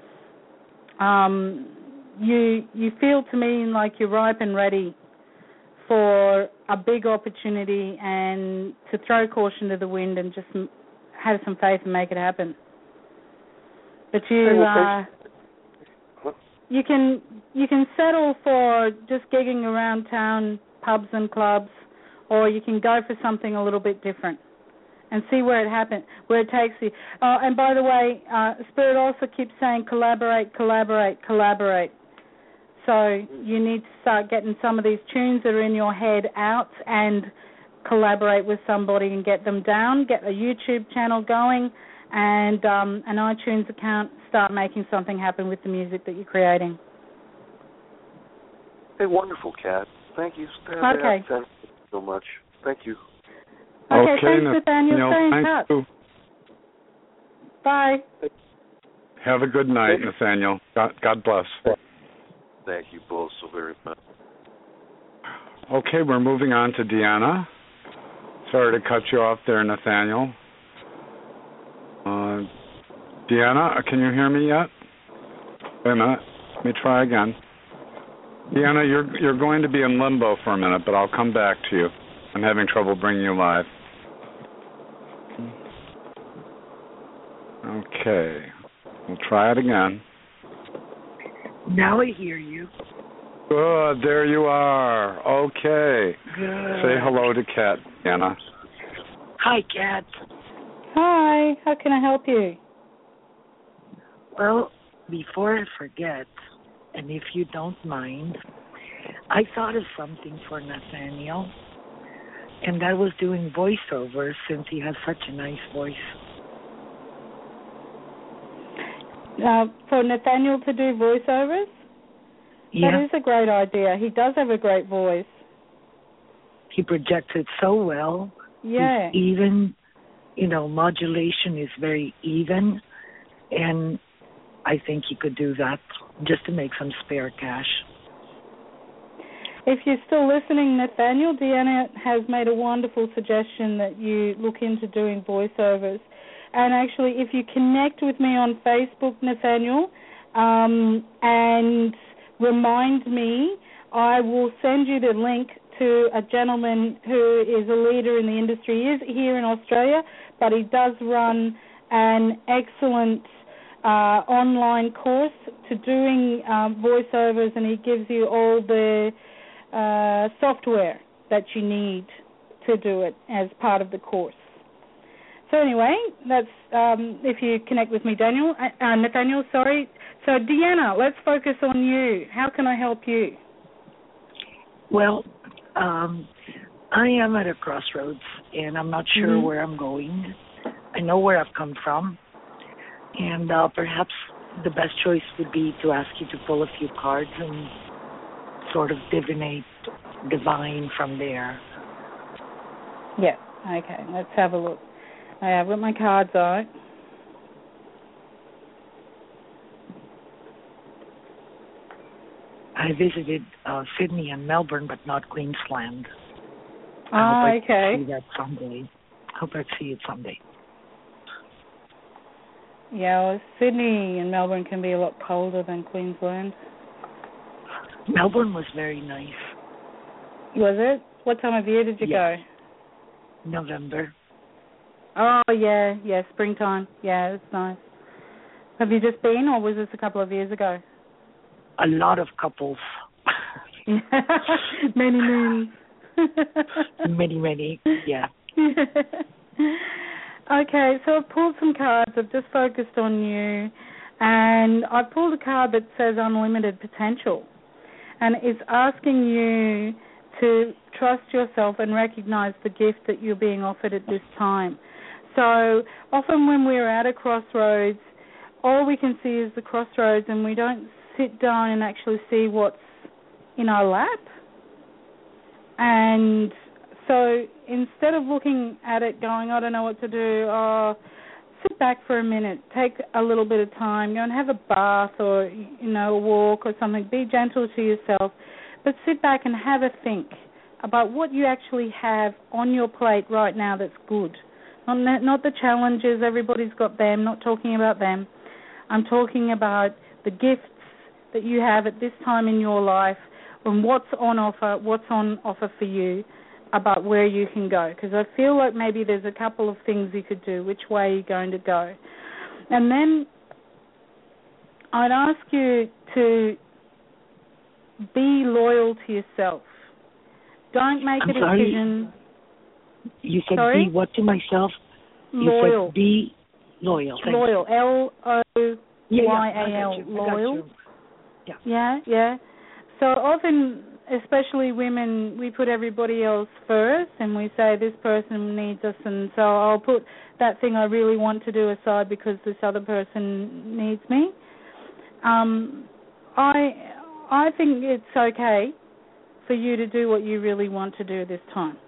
Um, you you feel to me like you're ripe and ready for a big opportunity and to throw caution to the wind and just m- have some faith and make it happen. But you uh, you can you can settle for just gigging around town, pubs and clubs, or you can go for something a little bit different and see where it happens, where it takes you. Uh, and by the way, uh, Spirit also keeps saying collaborate, collaborate, collaborate. So you need to start getting some of these tunes that are in your head out and collaborate with somebody and get them down, get a YouTube channel going and um, an iTunes account, start making something happen with the music that you're creating. Hey, wonderful, Kat. Thank you. Okay. Thank you so much. Thank you. Okay, Okay, thanks, Nathaniel. Nathaniel, Stay in thank touch. you. Bye. Have a good night, Nathaniel. God, God bless. Thank you both so very much. Okay, we're moving on to Deanna. Sorry to cut you off there, Nathaniel. Uh, Deanna, can you hear me yet? Wait a minute. Let me try again. Deanna, you're you're going to be in limbo for a minute, but I'll come back to you. I'm having trouble bringing you live. Okay. We'll try it again. Now I hear you. Good. There you are. Okay. Good. Say hello to Kat, Deanna. Hi, Kat. Hi. How can I help you? Well, before I forget, and if you don't mind, I thought of something for Nathaniel, and that was doing voiceovers since he has such a nice voice. Uh, for Nathaniel to do voiceovers? Yeah. That is a great idea. He does have a great voice. He projects it so well. Yeah. He's even, you know, modulation is very even, and I think he could do that just to make some spare cash. If you're still listening, Nathaniel, Deanna has made a wonderful suggestion that you look into doing voiceovers. And actually, if you connect with me on Facebook, Nathaniel, um, and remind me, I will send you the link to a gentleman who is a leader in the industry. He is here in Australia, but he does run an excellent uh, online course to doing um, voiceovers, and he gives you all the uh, software that you need to do it as part of the course. So anyway, that's um, if you connect with me, Daniel, uh, Nathaniel, sorry. So Deanna, let's focus on you. How can I help you? Well, um, I am at a crossroads, and I'm not sure Mm-hmm. where I'm going. I know where I've come from, and uh, perhaps the best choice would be to ask you to pull a few cards and sort of divinate, divine from there. Yeah, okay, let's have a look. I've got my cards out. I visited uh, Sydney and Melbourne, but not Queensland. Ah, I hope okay. I see that someday. Hope I see it someday. Yeah, well, Sydney and Melbourne can be a lot colder than Queensland. Melbourne was very nice. Was it? What time of year did you yeah. go? November. Oh, yeah, yeah, springtime. Yeah, it's nice. Have you just been, or was this a couple of years ago? A lot of couples. Many moons. many, many, yeah. Okay, so I've pulled some cards. I've just focused on you. And I've pulled a card that says unlimited potential. And it's asking you to trust yourself and recognize the gift that you're being offered at this time. So often when we're at a crossroads, all we can see is the crossroads, and we don't sit down and actually see what's in our lap. And so instead of looking at it going, I don't know what to do, oh, sit back for a minute, take a little bit of time, go and have a bath or, you know, a walk or something. Be gentle to yourself, but sit back and have a think about what you actually have on your plate right now that's good. Not, not the challenges, everybody's got them, not talking about them. I'm talking about the gifts that you have at this time in your life and what's on offer, what's on offer for you, about where you can go. Because I feel like maybe there's a couple of things you could do, which way you're going to go. And then I'd ask you to be loyal to yourself. Don't make I'm a sorry. decision. You said Sorry? be what to myself? You Loyal. said be loyal. Thank Loyal. L O Y A L. Yeah, yeah, Loyal. Yeah. Yeah, yeah. So often, especially women, we put everybody else first and we say this person needs us, and so I'll put that thing I really want to do aside because this other person needs me. Um, I I think it's okay for you to do what you really want to do this time.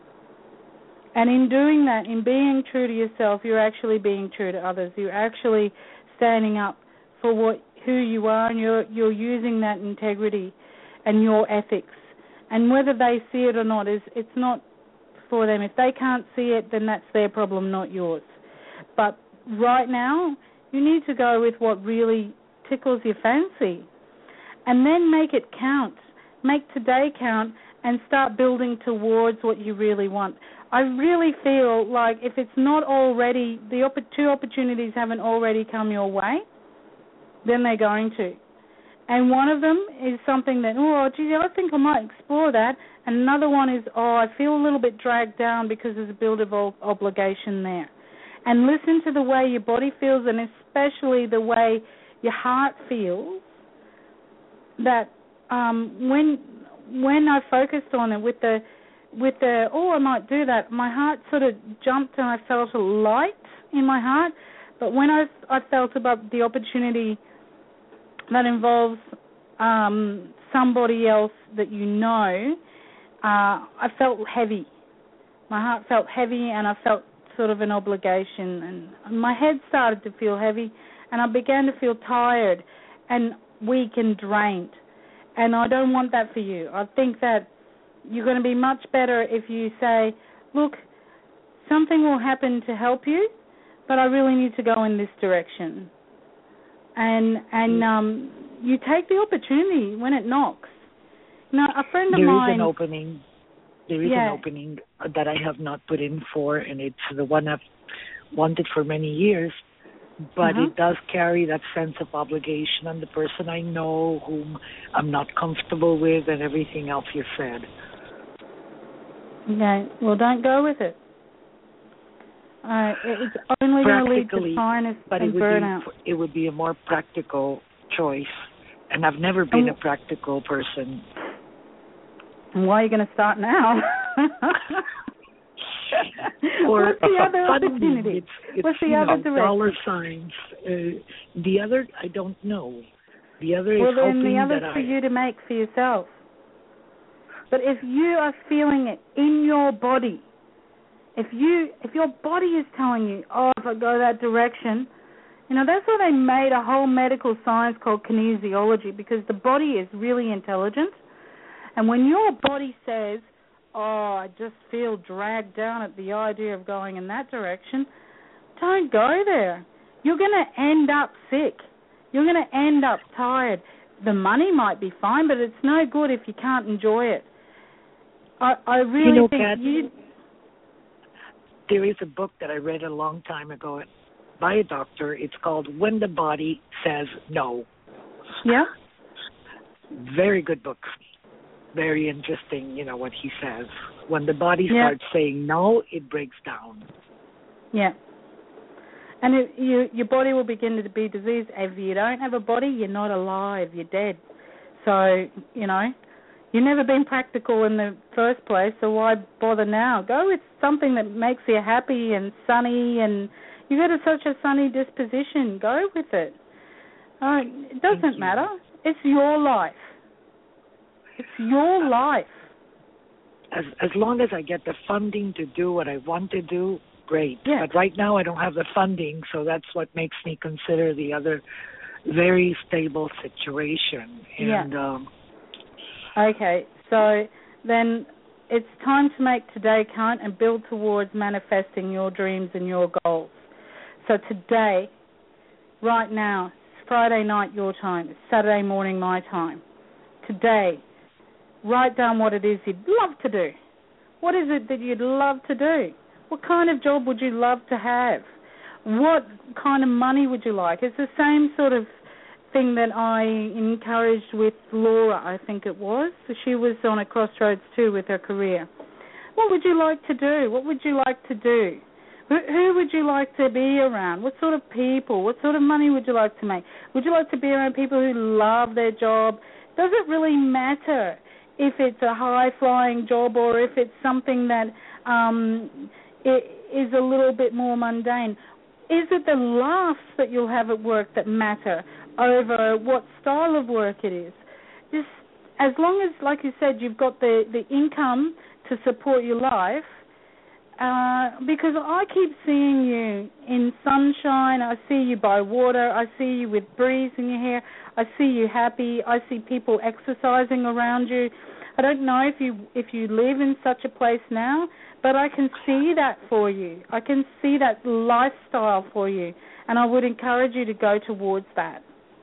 And in doing that, in being true to yourself, you're actually being true to others. You're actually standing up for what who you are, and you're you're using that integrity and your ethics. And whether they see it or not, is it's not for them. If they can't see it, then that's their problem, not yours. But right now, you need to go with what really tickles your fancy. And then make it count. Make today count and start building towards what you really want. I really feel like if it's not already, the opp- two opportunities haven't already come your way, then they're going to. And one of them is something that, oh, gee, I think I might explore that. And another one is, oh, I feel a little bit dragged down because there's a build of obligation there. And listen to the way your body feels, and especially the way your heart feels, that um, when when I focused on it with the, with the, oh, I might do that, my heart sort of jumped and I felt a light in my heart. But when I, I felt about the opportunity that involves um, somebody else that you know, uh, I felt heavy. My heart felt heavy, and I felt sort of an obligation. And my head started to feel heavy, and I began to feel tired and weak and drained. And I don't want that for you. I think that you're going to be much better if you say, look, something will happen to help you, but I really need to go in this direction. And and um, you take the opportunity when it knocks. Now, a friend of there mine... There is an opening. There is yeah. an opening that I have not put in for, and it's the one I've wanted for many years, but uh-huh. it does carry that sense of obligation on the person I know whom I'm not comfortable with and everything else you said. Okay, well, don't go with it. Uh, it's only going to lead to tiredness but and it would burnout. Be, it would be a more practical choice, and I've never been um, a practical person. And why are you going to start now? Or What's the other funding. opportunity? It's, it's, What's the you other know, direction? dollar signs. Uh, the other, I don't know. The other well, is then hoping the other's that for I... you to make for yourself. But if you are feeling it in your body, if you, if your body is telling you, oh, if I go that direction, You know, that's why they made a whole medical science called kinesiology, because the body is really intelligent. And when your body says, oh, I just feel dragged down at the idea of going in that direction, don't go there. You're going to end up sick. You're going to end up tired. The money might be fine, but it's no good if you can't enjoy it. I, I really you know, think Kat, you... There is a book that I read a long time ago by a doctor. It's called When the Body Says No. Yeah? Very good book. Very interesting, you know, what he says. When the body yeah. starts saying no, it breaks down. Yeah. And it, you, your body will begin to be diseased. If you don't have a body, you're not alive. You're dead. So, you know, you've never been practical in the first place, so why bother now? Go with something that makes you happy and sunny, and you've got a, such a sunny disposition. Go with it. Uh, it doesn't matter. It's your life. It's your life. As as long as I get the funding to do what I want to do, great. Yeah. But right now I don't have the funding, so that's what makes me consider the other very stable situation. And yeah. um, okay, so then it's time to make today count and build towards manifesting your dreams and your goals. So today, right now, it's Friday night your time, it's Saturday morning my time. Today, write down what it is you'd love to do. What is it that you'd love to do? What kind of job would you love to have? What kind of money would you like? It's the same sort of thing that I encouraged with Laura, I think it was. She was on a crossroads too with her career. What would you like to do? What would you like to do? Who would you like to be around? What sort of people? What sort of money would you like to make? Would you like to be around people who love their job? Does it really matter if it's a high-flying job or if it's something that um, it is a little bit more mundane? Is it the laughs that you'll have at work that matter over what style of work it is? Just as long as, like you said, you've got the, the income to support your life, uh, because I keep seeing you in sunshine, I see you by water, I see you with breeze in your hair, I see you happy, I see people exercising around you. I don't know if you if you live in such a place now, but I can see that for you. I can see that lifestyle for you, and I would encourage you to go towards that.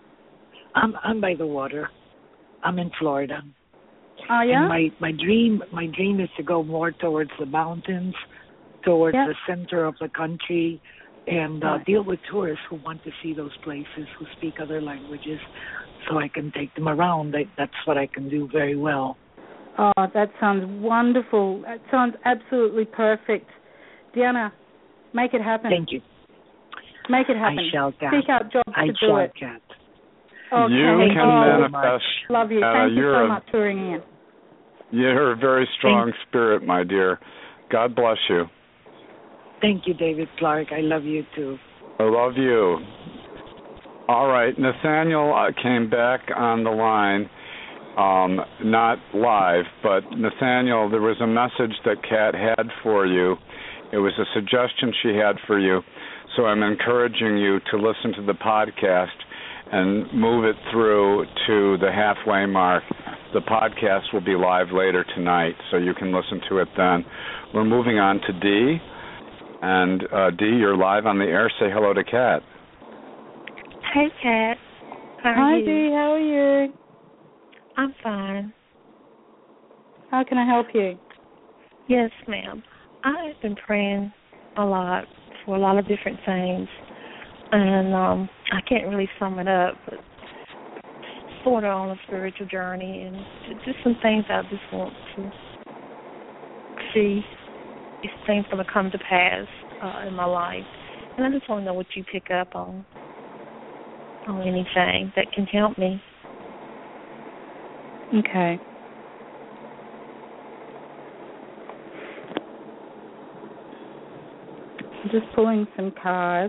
I'm I'm by the water. I'm in Florida. Oh yeah. And my my dream my dream is to go more towards the mountains, towards yep. the center of the country, and uh, right. deal with tourists who want to see those places, who speak other languages, so I can take them around. I, that's what I can do very well. Oh, that sounds wonderful. That sounds absolutely perfect. Deanna, make it happen. Thank you. Make it happen. I shall, Kat. Seek out jobs I to shall, do it. Kat. Okay. You can oh, manifest. Love you. Uh, Thank you so a, much for ringing in. You're a very strong Thanks. spirit, my dear. God bless you. Thank you, David Clark. I love you, too. I love you. All right. Nathaniel uh, came back on the line. Um, not live, but Nathaniel, there was a message that Kat had for you. It was a suggestion she had for you, so I'm encouraging you to listen to the podcast and move it through to the halfway mark. The podcast will be live later tonight, so you can listen to it then. We're moving on to Dee, and uh, Dee, you're live on the air. Say hello to Kat. Hey, Kat. How are Hi, you? Dee. How are you? I'm fine. How can I help you? Yes, ma'am. I've been praying a lot for a lot of different things, and um, I can't really sum it up, but sort of on a spiritual journey, and just some things I just want to see these things going to come to pass uh, in my life. And I just want to know what you pick up on, on anything that can help me. Okay. I'm just pulling some cards.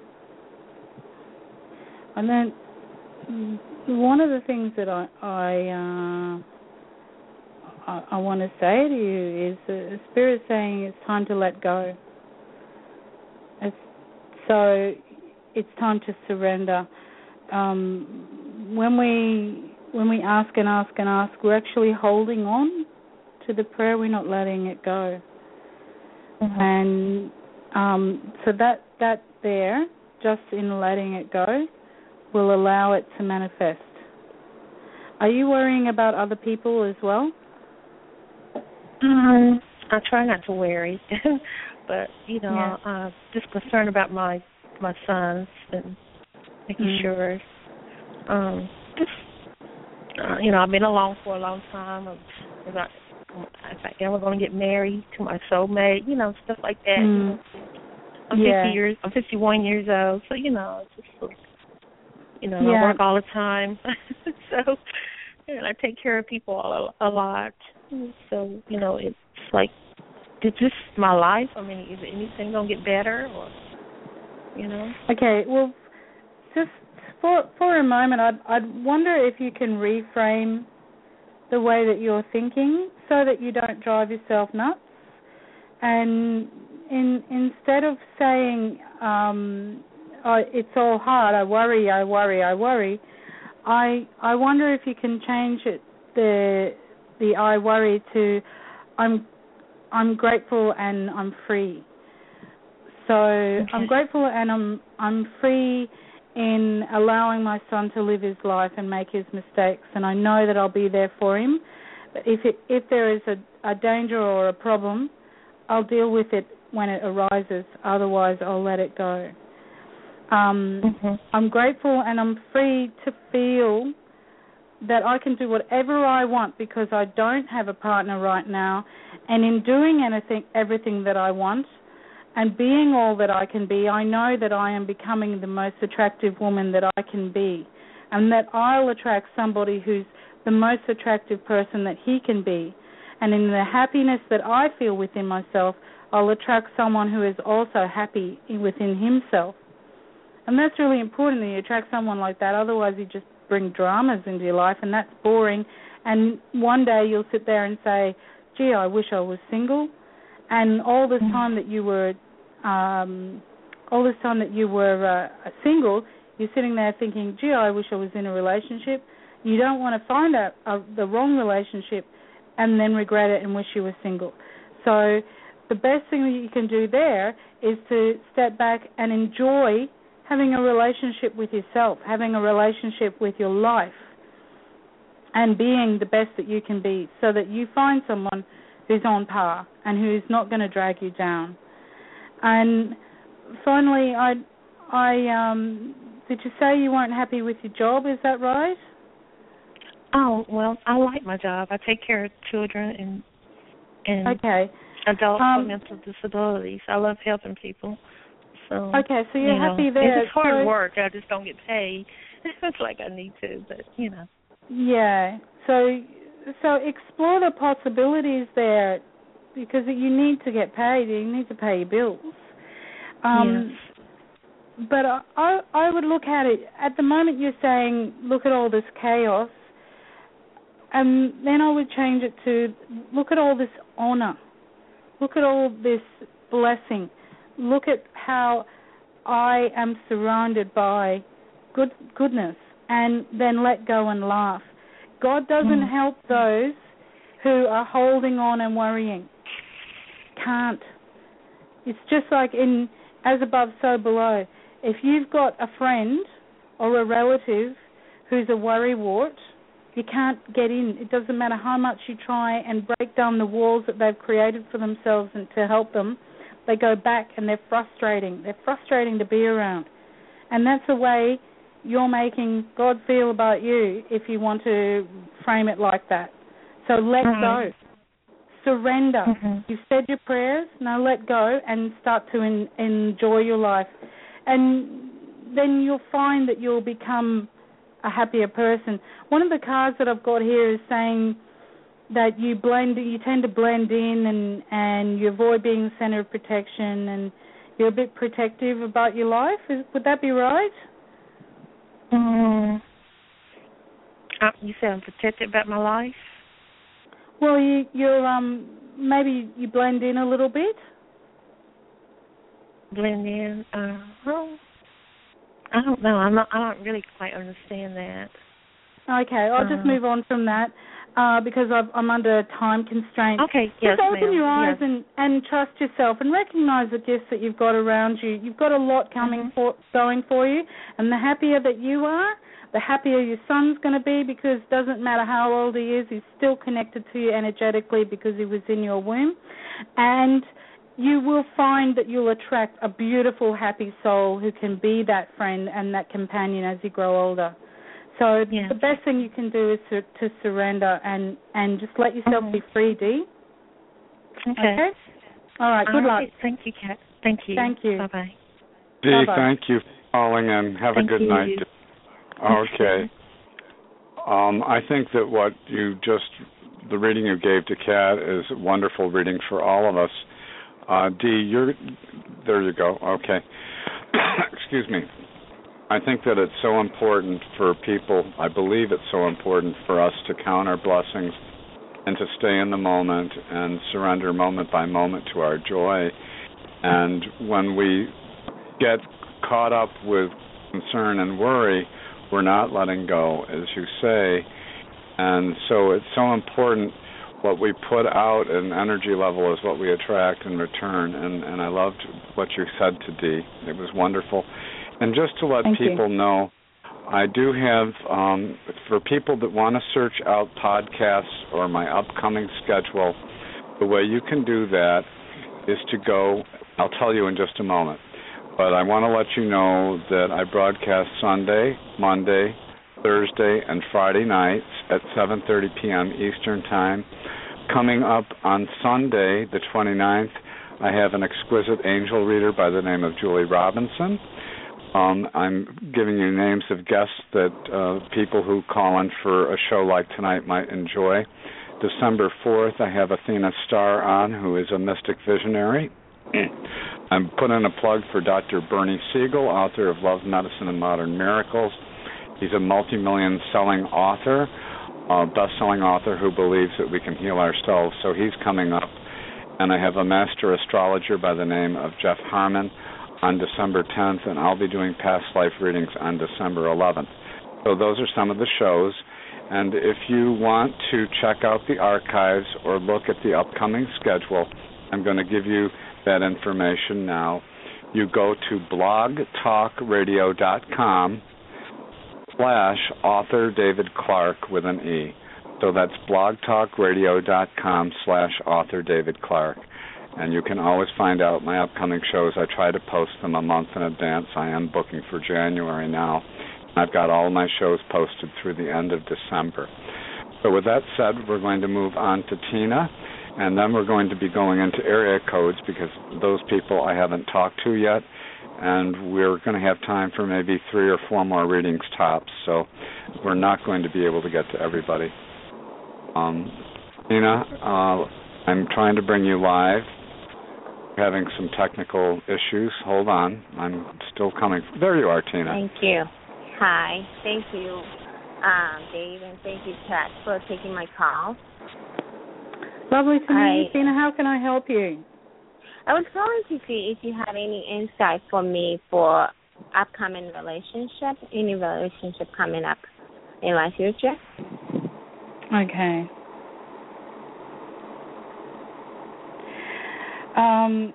And then one of the things that I I, uh, I, I want to say to you is the Spirit saying it's time to let go. It's, so it's time to surrender. Um, when we when we ask and ask and ask, we're actually holding on to the prayer. We're not letting it go. Mm-hmm. And um, so that that there, just in letting it go, will allow it to manifest. Are you worrying about other people as well? Um, I try not to worry, but you know, yeah. I'm just concerned about my my sons and making mm. sure. Um, just uh, you know, I've been alone for a long time. I'm, I'm not, in fact, I'm going to get married to my soulmate. You know, stuff like that. Mm. You know. I'm yeah. fifty years. I'm fifty-one years old, so you know, it's just you know, yeah. I work all the time, so and I take care of people a, a lot. So you know, it's like, is this my life? I mean, is anything gonna get better, or you know? Okay, well, just for for a moment, I'd I'd wonder if you can reframe the way that you're thinking so that you don't drive yourself nuts, and in instead of saying um, oh, it's all hard, I worry, I worry, I worry, I I wonder if you can change it the the I worry to I'm I'm grateful and I'm free. So okay. I'm grateful and I'm I'm free in allowing my son to live his life and make his mistakes, and I know that I'll be there for him. But if it, if there is a, a danger or a problem, I'll deal with it when it arises. Otherwise, I'll let it go. Um, mm-hmm. I'm grateful and I'm free to feel that I can do whatever I want because I don't have a partner right now, and in doing anything, everything that I want and being all that I can be, I know that I am becoming the most attractive woman that I can be, and that I'll attract somebody who's the most attractive person that he can be. And in the happiness that I feel within myself, I'll attract someone who is also happy within himself. And that's really important that you attract someone like that. Otherwise, you just bring dramas into your life, and that's boring. And one day you'll sit there and say, gee, I wish I was single. And all this time that you were, um, all this time that you were uh, single, you're sitting there thinking, gee, I wish I was in a relationship. You don't want to find out uh, the wrong relationship and then regret it and wish you were single. So the best thing that you can do there is to step back and enjoy having a relationship with yourself, having a relationship with your life, and being the best that you can be so that you find someone who's on par and who's not going to drag you down. And finally, I, I, um, did you say you weren't happy with your job? Is that right? Oh, well, I like my job. I take care of children and and okay. adults um, with mental disabilities. I love helping people. So okay, so you're you happy know, there. It's hard so, work. I just don't get paid. It's like I need to, but you know. Yeah. So so explore the possibilities there, because you need to get paid. You need to pay your bills. Um, yes. But I, I I would look at it at the moment. You're saying look at all this chaos, and then I would change it to look at all this honor. Look at all this blessing. Look at how I am surrounded by good goodness, and then let go and laugh. God doesn't mm. help those who are holding on and worrying. Can't. It's just like in as above, so below. If you've got a friend or a relative who's a worrywart, you can't get in. It doesn't matter how much you try and break down the walls that they've created for themselves and to help them. They go back and they're frustrating. They're frustrating to be around. And that's the way you're making God feel about you if you want to frame it like that. So let mm-hmm. go. Surrender. Mm-hmm. You've said your prayers. Now let go and start to in, enjoy your life. And then you'll find that you'll become a happier person. One of the cards that I've got here is saying that you blend, you tend to blend in, and, and you avoid being the center of protection, and you're a bit protective about your life. Is, would that be right? Mm. Uh, you said I'm protected about my life? Well, you, you're um maybe you blend in a little bit. Blend in. Uh, well, I don't know. I'm not. I don't really quite understand that. Okay, I'll uh, just move on from that uh, because I've, I'm under a time constraint. Okay, yes, Just open ma'am. your eyes yes. and, and trust yourself and recognize the gifts that you've got around you. You've got a lot coming mm-hmm. for going for you, and the happier that you are, the happier your son's going to be, because it doesn't matter how old he is, he's still connected to you energetically because he was in your womb. And you will find that you'll attract a beautiful, happy soul who can be that friend and that companion as you grow older. So yeah. the best thing you can do is to, to surrender and, and just let yourself mm-hmm. be free, Dee. Okay. okay? All right, good All luck. right. Thank you, Kat. Thank you. Thank you. Bye-bye. Dee, Bye-bye. thank you for calling in. Have thank a good you. night. Okay. um, I think that what you just, the reading you gave to Kat is a wonderful reading for all of us. Uh, Dee, you're, there you go. Okay. Excuse me. I think that it's so important for people, I believe it's so important for us to count our blessings and to stay in the moment and surrender moment by moment to our joy. And when we get caught up with concern and worry, we're not letting go, as you say. And so it's so important. What we put out in energy level is what we attract in return. And, and I loved what you said to Dee. It was wonderful. And just to let Thank people you. know, I do have, um, for people that want to search out podcasts or my upcoming schedule, the way you can do that is to go, I'll tell you in just a moment, but I want to let you know that I broadcast Sunday, Monday, Thursday, and Friday nights at seven thirty p.m. Eastern Time. Coming up on Sunday, the twenty-ninth, I have an exquisite angel reader by the name of Julie Robinson. Um, I'm giving you names of guests that uh, people who call in for a show like tonight might enjoy. December fourth, I have Athena Starr on, who is a mystic visionary. I'm putting a plug for Doctor Bernie Siegel, author of Love, Medicine, and Modern Miracles. He's a multi-million selling author, a best-selling author who believes that we can heal ourselves, so he's coming up. And I have a master astrologer by the name of Jeff Harmon on December tenth, and I'll be doing past life readings on December eleventh. So those are some of the shows. And if you want to check out the archives or look at the upcoming schedule, I'm going to give you that information now. You go to blogtalkradio.com slash author David Clark with an E. So that's blogtalkradio.com slash author David Clark. And you can always find out my upcoming shows. I try to post them a month in advance. I am booking for January now. I've got all my shows posted through the end of December. So with that said, we're going to move on to Tina, and then we're going to be going into area codes because those people I haven't talked to yet, and we're going to have time for maybe three or four more readings tops, so we're not going to be able to get to everybody. Um, Tina, uh, I'm trying to bring you live. Having some technical issues. Hold on. I'm still coming. There you are, Tina. Thank you. Hi. Thank you, um, Dave, and thank you, Kat, for taking my call. Lovely to meet you, I, Tina. How can I help you? I was calling to see if you have any insight for me for upcoming relationship, any relationship coming up in my future. Okay. Um,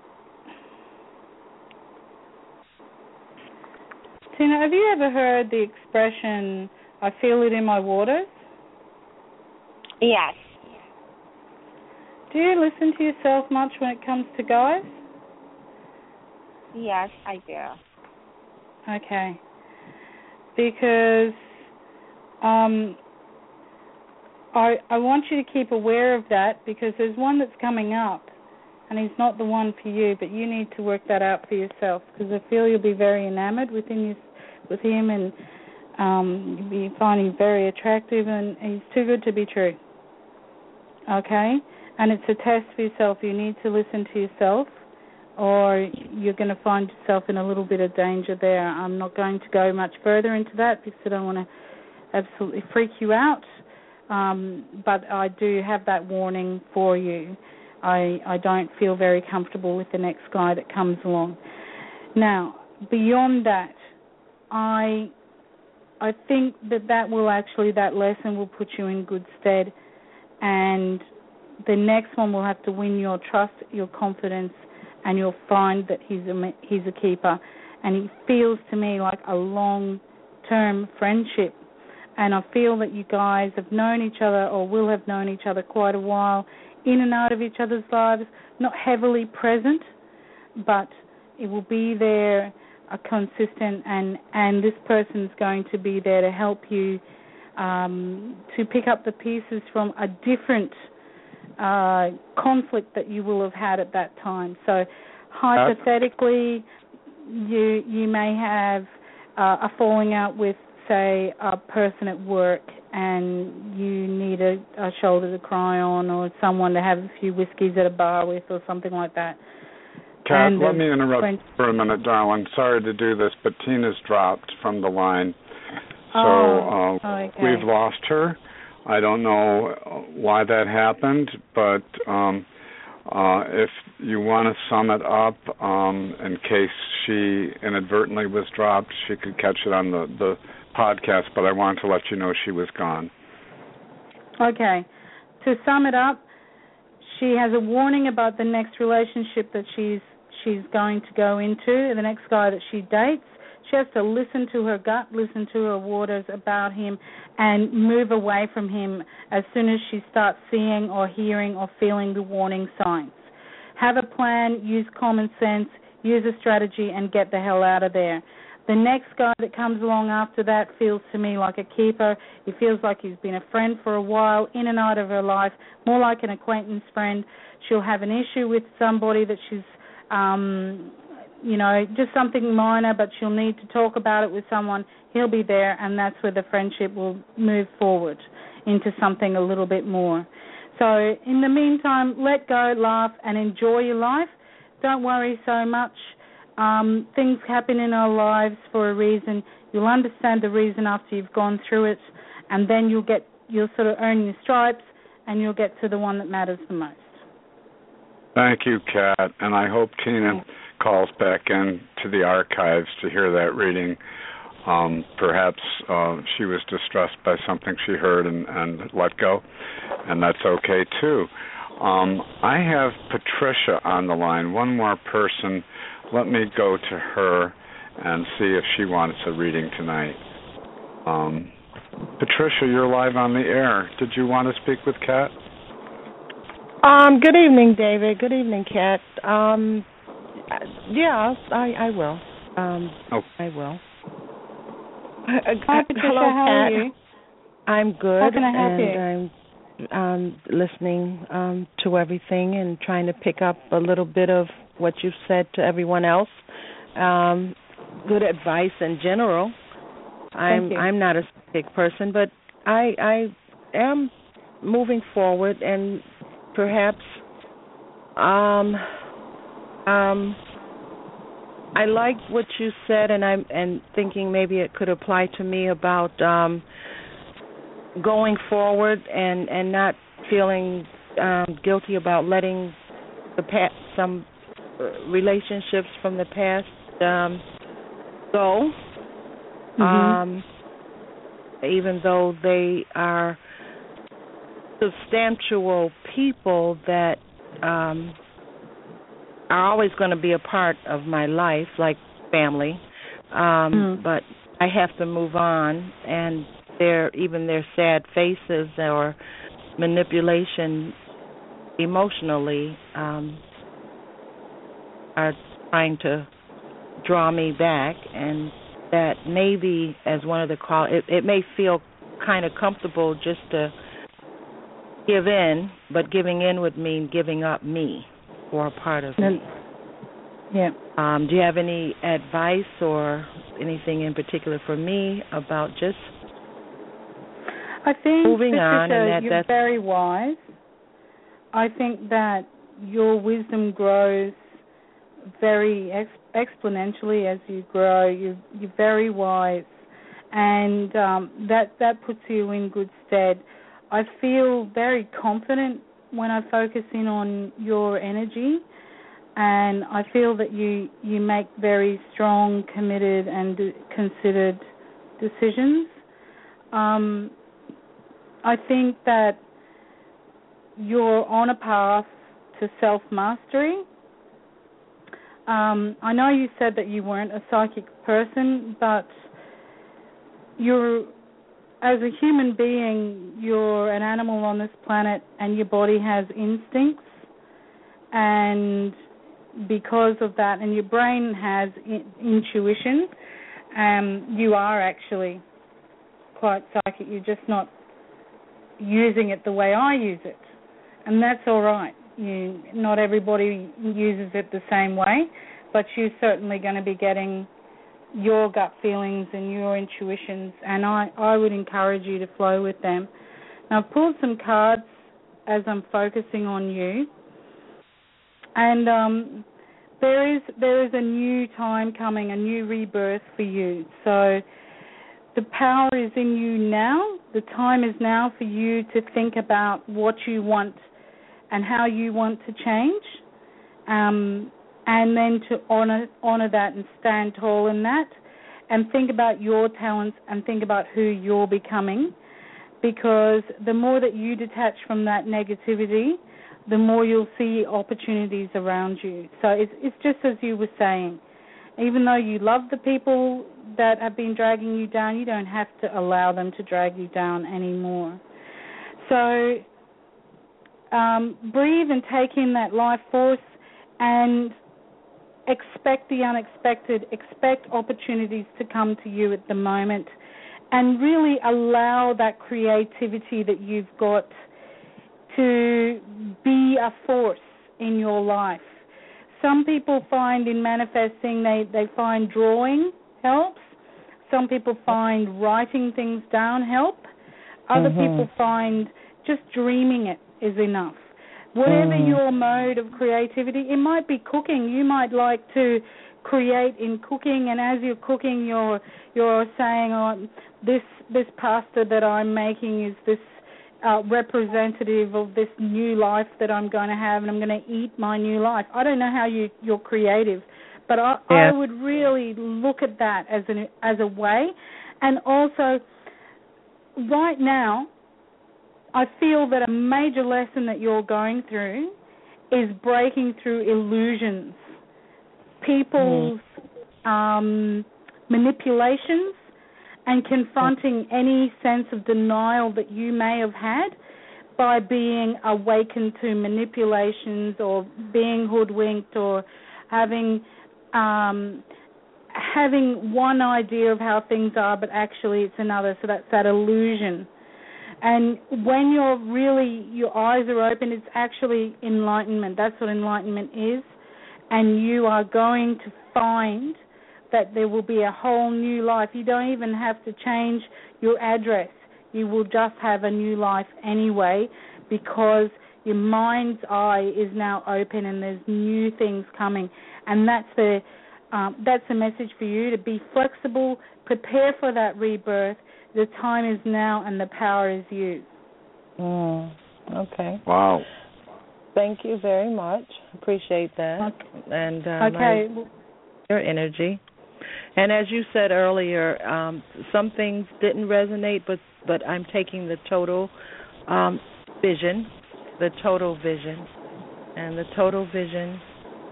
Tina, have you ever heard the expression, I feel it in my waters? Yes. Do you listen to yourself much when it comes to guys? Yes, I do. Okay. Because um, I, I want you to keep aware of that because there's one that's coming up. And he's not the one for you, but you need to work that out for yourself because I feel you'll be very enamored within you, with him, and um, you'll be finding him very attractive, and he's too good to be true. Okay? And it's a test for yourself. You need to listen to yourself, or you're going to find yourself in a little bit of danger there. I'm not going to go much further into that because I don't want to absolutely freak you out, um, but I do have that warning for you. I, I don't feel very comfortable with the next guy that comes along. Now, beyond that, I I think that that will actually, that lesson will put you in good stead, and the next one will have to win your trust, your confidence, and you'll find that he's a, he's a keeper. And he feels to me like a long-term friendship. And I feel that you guys have known each other or will have known each other quite a while, in and out of each other's lives, not heavily present, but it will be there, a consistent, and, and this person's going to be there to help you um, to pick up the pieces from a different uh, conflict that you will have had at that time. So hypothetically, you you may have uh, a falling out with, say, a person at work, and you need a, a shoulder to cry on, or someone to have a few whiskeys at a bar with, or something like that. Kat, And let the me interrupt French- for a minute, darling. Sorry to do this, but Tina's dropped from the line. So Oh, uh, okay. we've lost her. I don't know why that happened, but um, uh, if you want to sum it up, um, in case she inadvertently was dropped, she could catch it on the, the podcast, but I wanted to let you know she was gone. Okay. To sum it up, she has a warning about the next relationship that she's she's going to go into, the next guy that she dates. She has to listen to her gut, listen to her waters about him, and move away from him as soon as she starts seeing or hearing or feeling the warning signs. Have a plan, use common sense, use a strategy, and get the hell out of there. The next guy that comes along after that feels to me like a keeper. He feels like he's been a friend for a while, in and out of her life, more like an acquaintance friend. She'll have an issue with somebody that she's, um, you know, just something minor, but she'll need to talk about it with someone. He'll be there, and that's where the friendship will move forward into something a little bit more. So in the meantime, let go, laugh, and enjoy your life. Don't worry so much. Um, things happen in our lives for a reason. You'll understand the reason after you've gone through it, and then you'll get you'll sort of earn your stripes, and you'll get to the one that matters the most. Thank you, Kat, and I hope Tina calls back in to the archives to hear that reading. Um, perhaps uh, she was distressed by something she heard and, and let go, and that's okay too. Um, I have Patricia on the line, one more person. Let me go to her and see if she wants a reading tonight. Um, Patricia, you're live on the air. Did you want to speak with Kat? Um, good evening, David. Good evening, Kat. Um, yeah, I, I will. Um, oh. I will. Hi, Patricia. Hello, how Kat. are you? I'm good. How can I help and you? I'm um, listening um, to everything and trying to pick up a little bit of what you've said to everyone else. Um, good advice in general. I'm Thank you. I'm not a sick person, but I I am moving forward, and perhaps um um I like what you said, and I'm and thinking maybe it could apply to me about um going forward and and not feeling um guilty about letting the past, some relationships from the past um go. Mm-hmm. Um even though they are substantial people that um, are always going to be a part of my life, like family. Um, mm. But I have to move on, and their even their sad faces or manipulation emotionally um, are trying to draw me back, and that maybe as one of the call, it, it may feel kind of comfortable just to give in, but giving in would mean giving up me for a part of me. Yeah. Um, do you have any advice or anything in particular for me about just I think, moving Patricia, on? And that you're that's very wise. I think that your wisdom grows very ex- exponentially as you grow. You, you're very wise, and um, that that puts you in good stead. I feel very confident when I focus in on your energy, and I feel that you, you make very strong, committed, and d- considered decisions. Um, I think that you're on a path to self-mastery. Um, I know you said that you weren't a psychic person, but you're, as a human being, you're an animal on this planet, and your body has instincts, and because of that, and your brain has in- intuition, um, you are actually quite psychic. You're just not using it the way I use it, and that's all right. You, not everybody uses it the same way, but you're certainly going to be getting your gut feelings and your intuitions, and I, I would encourage you to flow with them. Now, I've pulled some cards as I'm focusing on you, and um, there is there is a new time coming, a new rebirth for you. So the power is in you now. The time is now for you to think about what you want and how you want to change, um, and then to honor honor that and stand tall in that, and think about your talents and think about who you're becoming, because the more that you detach from that negativity, the more you'll see opportunities around you. So it's, it's just as you were saying, even though you love the people that have been dragging you down, you don't have to allow them to drag you down anymore. So Um, breathe and take in that life force and expect the unexpected, expect opportunities to come to you at the moment, and really allow that creativity that you've got to be a force in your life. Some people find in manifesting, they, they find drawing helps. Some people find writing things down help. Other mm-hmm. people find just dreaming it is enough. Whatever mm. your mode of creativity, it might be cooking. You might like to create in cooking, and as you're cooking, you're you're saying, "Oh, this this pasta that I'm making is this uh, representative of this new life that I'm going to have, and I'm going to eat my new life." I don't know how you you're creative, but I, yeah. I would really look at that as an as a way, and also right now, I feel that a major lesson that you're going through is breaking through illusions, people's mm. um, manipulations, and confronting any sense of denial that you may have had by being awakened to manipulations or being hoodwinked or having um, having one idea of how things are, but actually it's another. So that's that illusion. And when you're really, your eyes are open, it's actually enlightenment. That's what enlightenment is. And you are going to find that there will be a whole new life. You don't even have to change your address. You will just have a new life anyway, because your mind's eye is now open and there's new things coming. And that's the, um, that's the message for you, to be flexible, prepare for that rebirth. The time is now, and the power is you. Mm, okay. Wow. Thank you very much. Appreciate that. Okay. And um, okay. I, your energy. And as you said earlier, um, some things didn't resonate, but but I'm taking the total um, vision, the total vision, and the total vision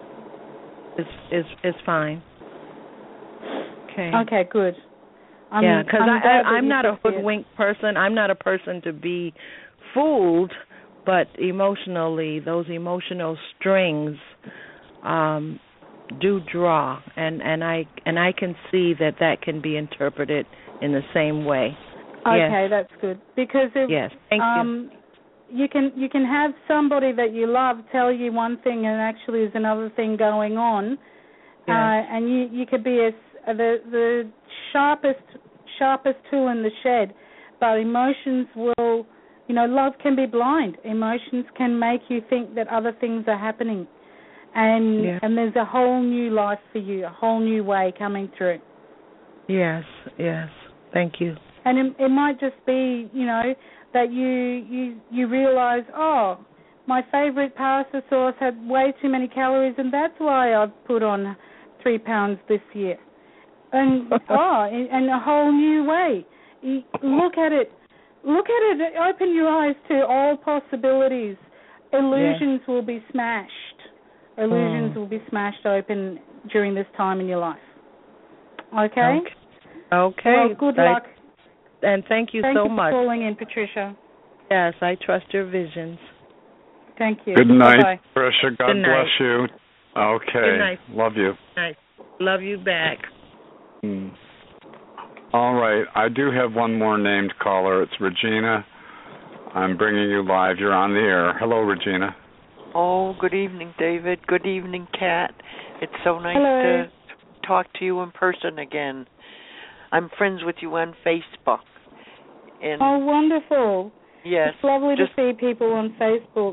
is is is fine. Okay. Okay. Good. I'm, yeah, because I'm, I'm not a hoodwinked person. I'm not a person to be fooled, but emotionally, those emotional strings um, do draw, and, and I and I can see that that can be interpreted in the same way. Okay, yes. That's good, because if, yes, thank um, you. You can you can have somebody that you love tell you one thing and actually there's another thing going on, yes. uh, and you you could be a the the sharpest sharpest tool in the shed, but emotions will, you know, love can be blind. Emotions can make you think that other things are happening, and yeah. and there's a whole new life for you, a whole new way coming through. Yes, yes, thank you. And it, it might just be, you know, that you you you realize, oh, my favorite pasta sauce had way too many calories, and that's why I've put on three pounds this year. And oh, in, in a whole new way. You look at it. Look at it. Open your eyes to all possibilities. Illusions yeah. will be smashed. Illusions mm. will be smashed open during this time in your life. Okay? Okay. okay. Well, good I, luck. And thank you thank so you much. Thank you for calling in, Patricia. Yes, I trust your visions. Thank you. Good night, Bye-bye. Patricia. God Good bless night. you. Okay. Good night. Love you. Good night. Love you back. Hmm. All right. I do have one more named caller. It's Regina. I'm bringing you live. You're on the air. Hello, Regina. Oh, good evening, David. Good evening, Kat. It's so nice Hello. to talk to you in person again. I'm friends with you on Facebook. And oh, wonderful. Yes. It's lovely just, to see people on Facebook.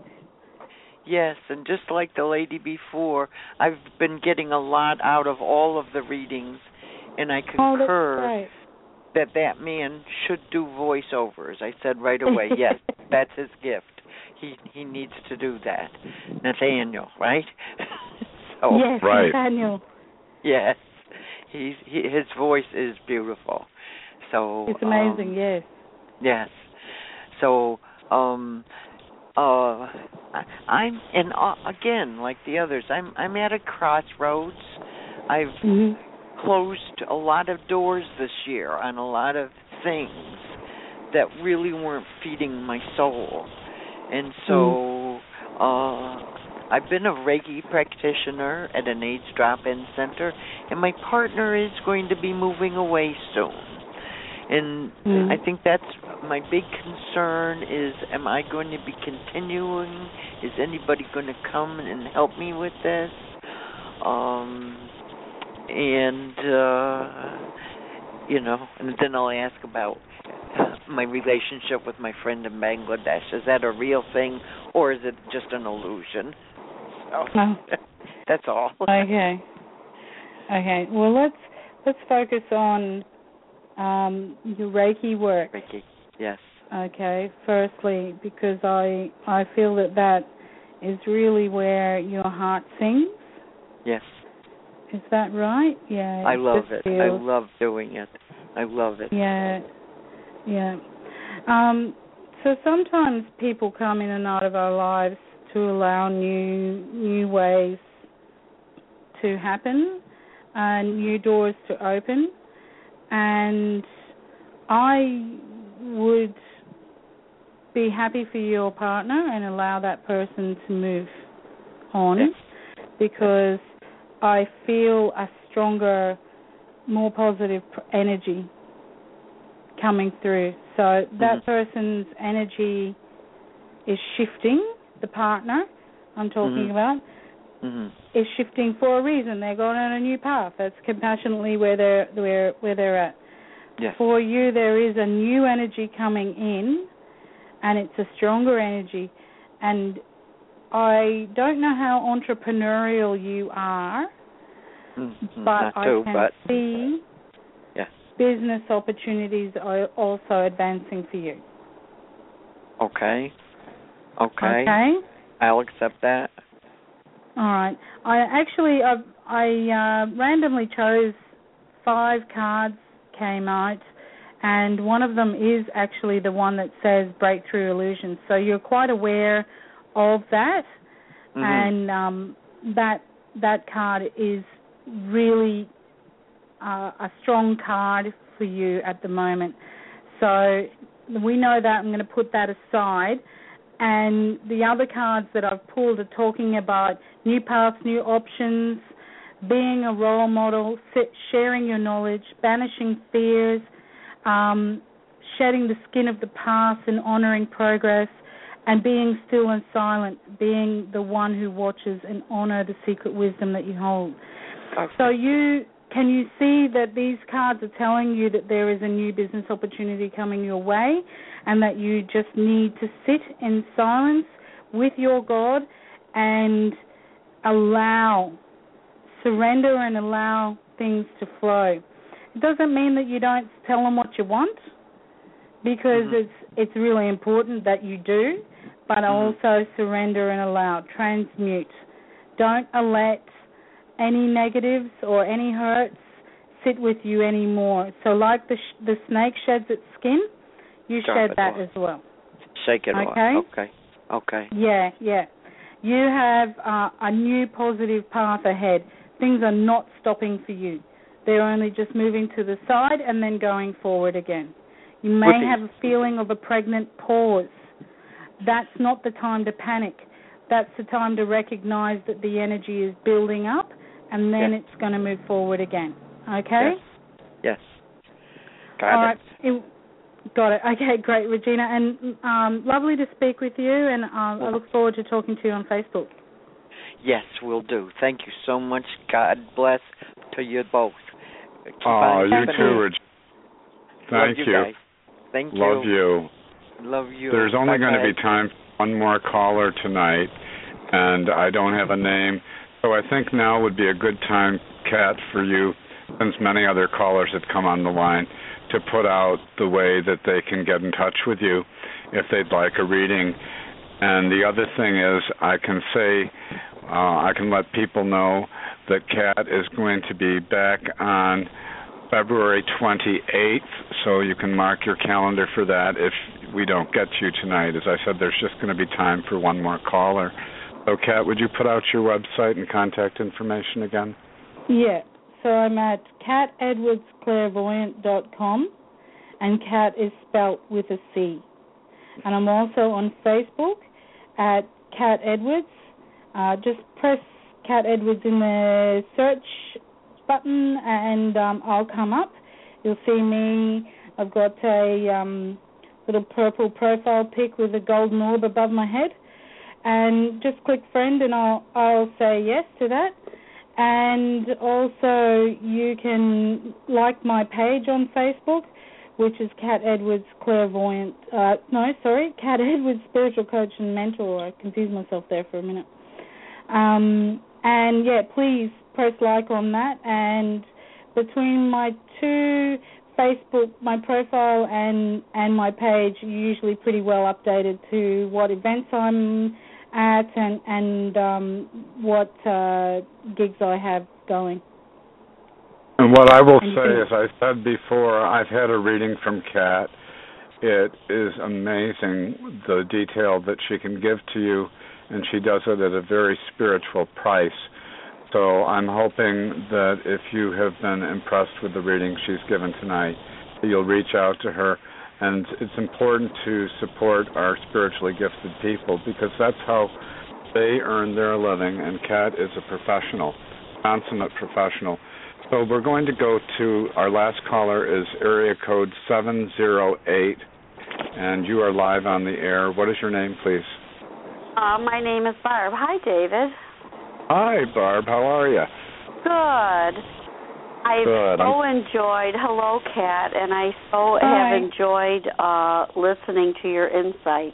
Yes, and just like the lady before, I've been getting a lot out of all of the readings, and I concur oh, that's that that man should do voiceovers. I said right away, yes, that's his gift. He he needs to do that. Nathaniel, right? so, yes, right. Nathaniel. Yes, he's he, his voice is beautiful. So it's amazing. Um, yes. Yes. So um, uh, I, I'm and uh, again, like the others, I'm I'm at a crossroads. I've mm-hmm. closed a lot of doors this year on a lot of things that really weren't feeding my soul. And so mm-hmm. uh, I've been a Reiki practitioner at an AIDS drop-in center, and my partner is going to be moving away soon. And mm-hmm. I think that's my big concern is, am I going to be continuing? Is anybody going to come and help me with this? Um, and, uh, you know, and then I'll ask about my relationship with my friend in Bangladesh. Is that a real thing, or is it just an illusion? So, oh. that's all. Okay. Okay. Well, let's let's focus on um, your Reiki work. Reiki. Yes. Okay. Firstly, because I I feel that that is really where your heart sings. Yes. Is that right? Yeah. I love it. Feels, I love doing it. I love it. Yeah. Yeah. Um, so sometimes people come in and out of our lives to allow new new ways to happen, and new doors to open. And I would be happy for your partner and allow that person to move on, yes. because I feel a stronger, more positive energy coming through. So that mm-hmm. person's energy is shifting, the partner I'm talking mm-hmm. about, mm-hmm. is shifting for a reason. They're going on a new path. That's compassionately where they're where where they're at. Yes. For you, there is a new energy coming in, and it's a stronger energy. And I don't know how entrepreneurial you are, mm-hmm. but Not too, I can but see yes. business opportunities are also advancing for you. Okay. Okay. Okay. I'll accept that. All right. I actually I, I uh, randomly chose five cards came out, and one of them is actually the one that says Breakthrough Illusions. So you're quite aware of that, mm-hmm. and um, that that card is really uh, a strong card for you at the moment. So we know that. I'm going to put that aside. And the other cards that I've pulled are talking about new paths, new options, being a role model, sharing your knowledge, banishing fears, um, shedding the skin of the past and honoring progress, and being still and silent, being the one who watches and honor the secret wisdom that you hold. Okay. So you can you see that these cards are telling you that there is a new business opportunity coming your way, and that you just need to sit in silence with your God and allow, surrender and allow things to flow. It doesn't mean that you don't tell them what you want, because Mhm. it's it's really important that you do, but Mhm. also surrender and allow, transmute. Don't let any negatives or any hurts sit with you anymore. So like the sh- the snake sheds its skin, you Drop shed it that off. as well. Shake it Okay? off. Okay. Okay. Yeah, yeah. You have uh, a new positive path ahead. Things are not stopping for you. They're only just moving to the side and then going forward again. You may With the- have a feeling of a pregnant pause. That's not the time to panic. That's the time to recognize that the energy is building up, and then Yes. it's going to move forward again. Okay? Yes. Yes. Got All it. right. It- got it. Okay, great, Regina. And um, lovely to speak with you, and um, I look forward to talking to you on Facebook. Yes, we'll do. Thank you so much. God bless to you both. Keep Oh, on you keeping too, on. Regina. Love Thank you. you. Guys. Thank you. Love you. Love you. There's only going to Bye-bye. be time for one more caller tonight, and I don't have a name. So I think now would be a good time, Kat, for you, since many other callers have come on the line, to put out the way that they can get in touch with you if they'd like a reading. And the other thing is I can say, uh, I can let people know that Kat is going to be back on February twenty-eighth, so you can mark your calendar for that if we don't get to you tonight. As I said, there's just going to be time for one more caller. So, Kat, would you put out your website and contact information again? Yeah. So I'm at cat edwards clairvoyant dot com, and Cat is spelt with a C. And I'm also on Facebook at Cat Edwards. Uh, just press Cat Edwards in the search button, and um, I'll come up. You'll see me. I've got a um, little purple profile pic with a golden orb above my head, and just click friend, and I'll I'll say yes to that. And also, you can like my page on Facebook, which is Cat Edwards Clairvoyant. Uh, no, sorry, Cat Edwards Spiritual Coach and Mentor. I confused myself there for a minute. Um, and yeah, please press like on that. And between my two Facebook, my profile and and my page, are usually pretty well updated to what events I'm at and and um, what uh, gigs I have going. And what I will And say, can- as I said before, I've had a reading from Kat. It is amazing the detail that she can give to you, and she does it at a very spiritual price. So I'm hoping that if you have been impressed with the reading she's given tonight, that you'll reach out to her. And it's important to support our spiritually gifted people, because that's how they earn their living, and Kat is a professional, consummate professional. So we're going to go to our last caller is area code seven zero eight, and you are live on the air. What is your name, please? Uh, my name is Barb. Hi, David. Hi, Barb. How are you? Good. I've Good. so I'm... enjoyed, hello, Kat, and I so Hi. have enjoyed uh, listening to your insight.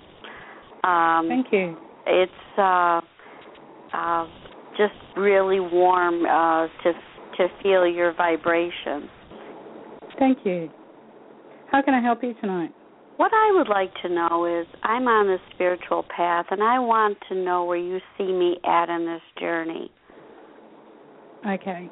Um, Thank you. It's uh, uh, just really warm uh, to to feel your vibration. Thank you. How can I help you tonight? What I would like to know is, I'm on the spiritual path, and I want to know where you see me at in this journey. Okay.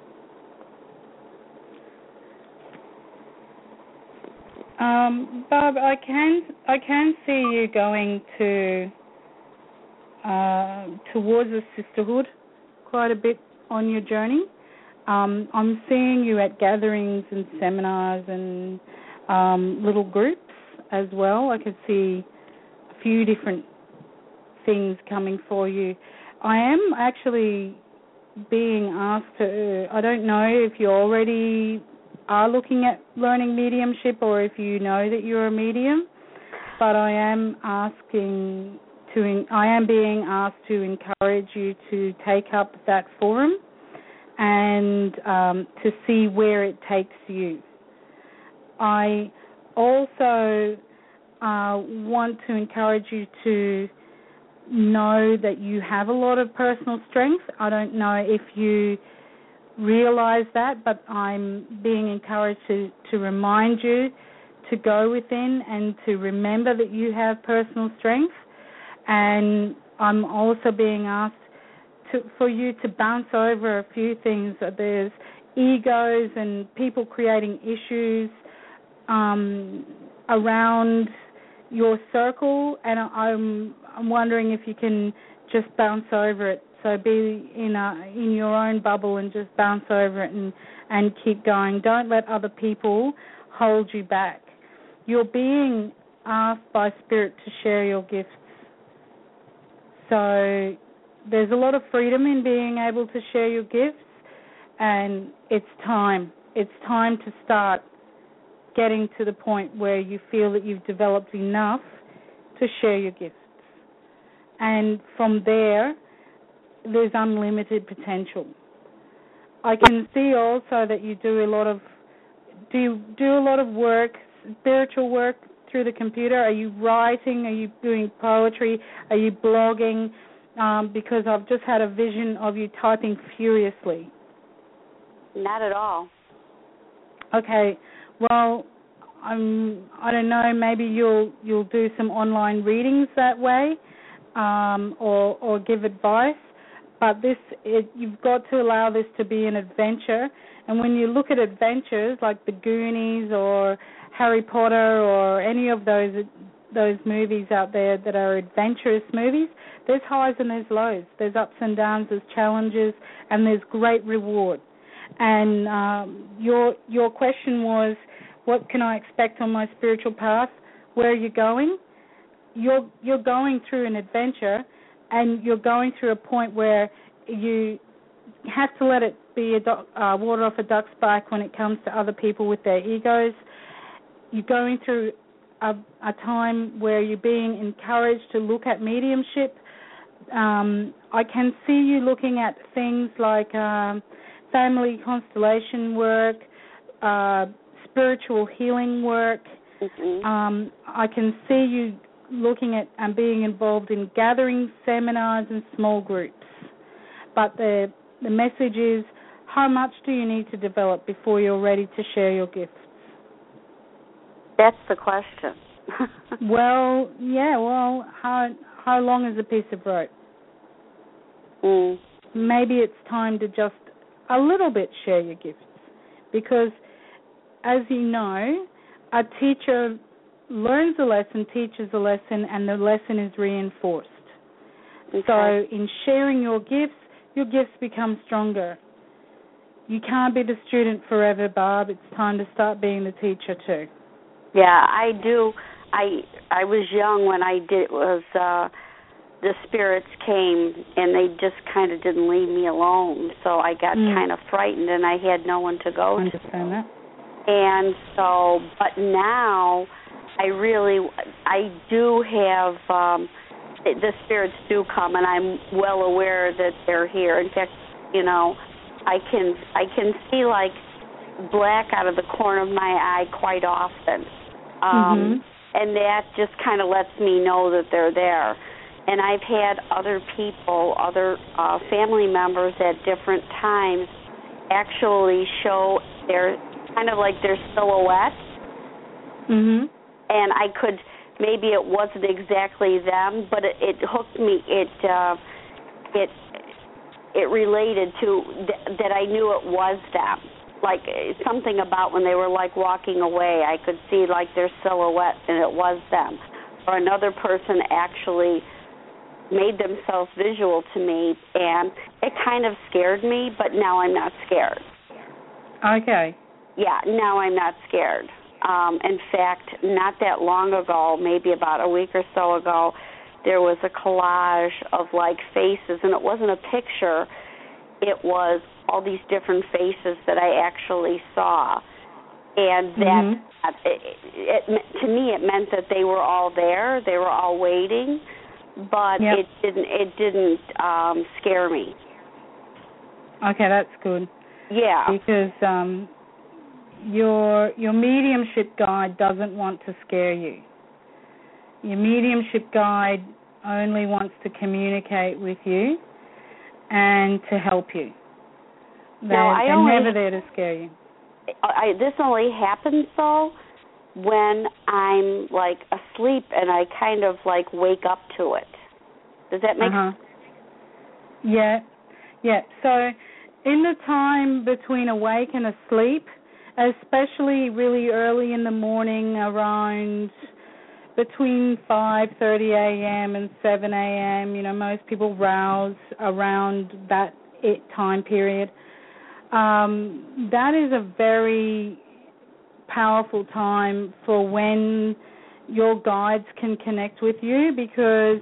Um, Barb, I can I can see you going to uh, towards a sisterhood quite a bit on your journey. Um, I'm seeing you at gatherings and seminars and um, little groups as well. I could see a few different things coming for you. I am actually being asked to, I don't know if you already are looking at learning mediumship or if you know that you're a medium, but I am asking to, I am being asked to encourage you to take up that forum and um, to see where it takes you. I also uh, want to encourage you to know that you have a lot of personal strength. I don't know if you realize that, but I'm being encouraged to, to remind you to go within and to remember that you have personal strength. And I'm also being asked to, for you to bounce over a few things. There's egos and people creating issues um, around your circle, and I'm I'm wondering if you can just bounce over it. So be in a in your own bubble and just bounce over it and, and keep going. Don't let other people hold you back. You're being asked by Spirit to share your gifts. So there's a lot of freedom in being able to share your gifts, and it's time. It's time to start getting to the point where you feel that you've developed enough to share your gifts. And from there, there's unlimited potential. I can see also that you do a lot of do you do a lot of work, spiritual work through the computer. Are you writing? Are you doing poetry? Are you blogging? Um, because I've just had a vision of you typing furiously. Not at all. Okay. Well, I'm. I don't know. Maybe you'll you'll do some online readings that way, um, or or give advice. But this, it, you've got to allow this to be an adventure. And when you look at adventures like The Goonies or Harry Potter or any of those those movies out there that are adventurous movies, there's highs and there's lows. There's ups and downs, there's challenges, and there's great reward. And um, your your question was, what can I expect on my spiritual path? Where are you going? You're you're going through an adventure, and you're going through a point where you have to let it be a duck, uh, water off a duck's back when it comes to other people with their egos. You're going through a, a time where you're being encouraged to look at mediumship. Um, I can see you looking at things like um, family constellation work, uh, spiritual healing work. Mm-hmm. Um, I can see you looking at and being involved in gathering seminars and small groups. But the the message is, how much do you need to develop before you're ready to share your gifts? That's the question. Well, yeah, well, how how long is a piece of rope? Mm. Maybe it's time to just a little bit share your gifts. Because, as you know, a teacher learns a lesson, teaches a lesson, and the lesson is reinforced. Okay. So in sharing your gifts, your gifts become stronger. You can't be the student forever, Barb. It's time to start being the teacher too. Yeah, I do. I I was young when I did was uh, the spirits came and they just kind of didn't leave me alone. So I got Mm. kind of frightened and I had no one to go I to. understand that. And so, but now I really, I do have, um, the spirits do come, and I'm well aware that they're here. In fact, you know, I can I can see like black out of the corner of my eye quite often, um, Mm-hmm. and that just kind of lets me know that they're there. And I've had other people, other uh, family members at different times actually show their kind of like their silhouette. Mm-hmm. And I could, maybe it wasn't exactly them, but it, it hooked me. It uh, it it related to th- that I knew it was them. Like something about when they were like walking away, I could see like their silhouette, and it was them. Or another person actually made themselves visual to me, and it kind of scared me. But now I'm not scared. Okay. Yeah, now I'm not scared. Um, in fact, not that long ago, maybe about a week or so ago, there was a collage of like faces, and it wasn't a picture. It was all these different faces that I actually saw, and that Mm-hmm. it, it, it, to me it meant that they were all there, they were all waiting, but Yep. it didn't it didn't um, scare me. Okay, that's good. Yeah. Because um, your your mediumship guide doesn't want to scare you. Your mediumship guide only wants to communicate with you and to help you. They're, No, I they're only- never there to scare you. I, this only happens though when I'm like asleep and I kind of like wake up to it. Does that make uh-huh. sense? Yeah, yeah. So in the time between awake and asleep, especially really early in the morning, around between five thirty a.m. and seven a.m., you know, most people rouse around that it time period. Um, that is a very powerful time for when your guides can connect with you, because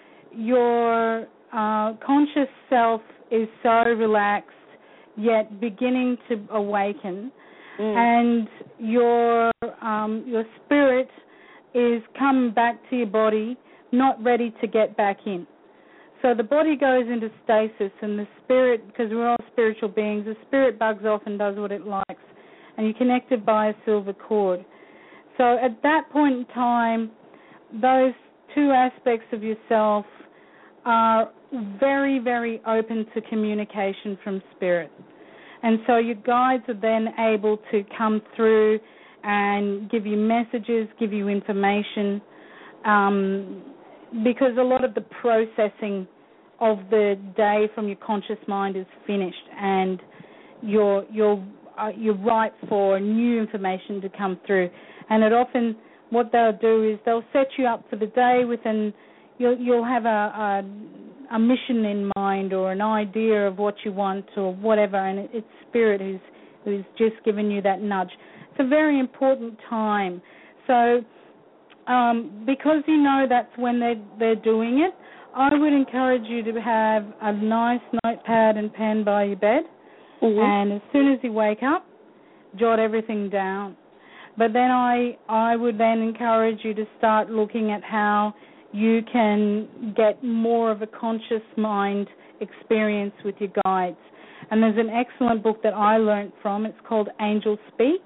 your uh, conscious self is so relaxed yet beginning to awaken, mm. and your um, your spirit is coming back to your body, not ready to get back in. So the body goes into stasis, and the spirit, because we're all spiritual beings, the spirit bugs off and does what it likes, and you're connected by a silver cord. So at that point in time, those two aspects of yourself are very, very open to communication from spirit. And so your guides are then able to come through and give you messages, give you information, um, because a lot of the processing of the day from your conscious mind is finished, and you're you're uh, you're ripe for new information to come through. And it often, what they'll do is they'll set you up for the day with an you'll you'll have a, a a mission in mind, or an idea of what you want, or whatever, and it, it's spirit who's who's just giving you that nudge. It's a very important time. So um, because you know that's when they're, they're doing it, I would encourage you to have a nice notepad and pen by your bed, mm-hmm. and as soon as you wake up, jot everything down. But then I, I would then encourage you to start looking at how you can get more of a conscious mind experience with your guides. And there's an excellent book that I learned from. It's called Angel Speak.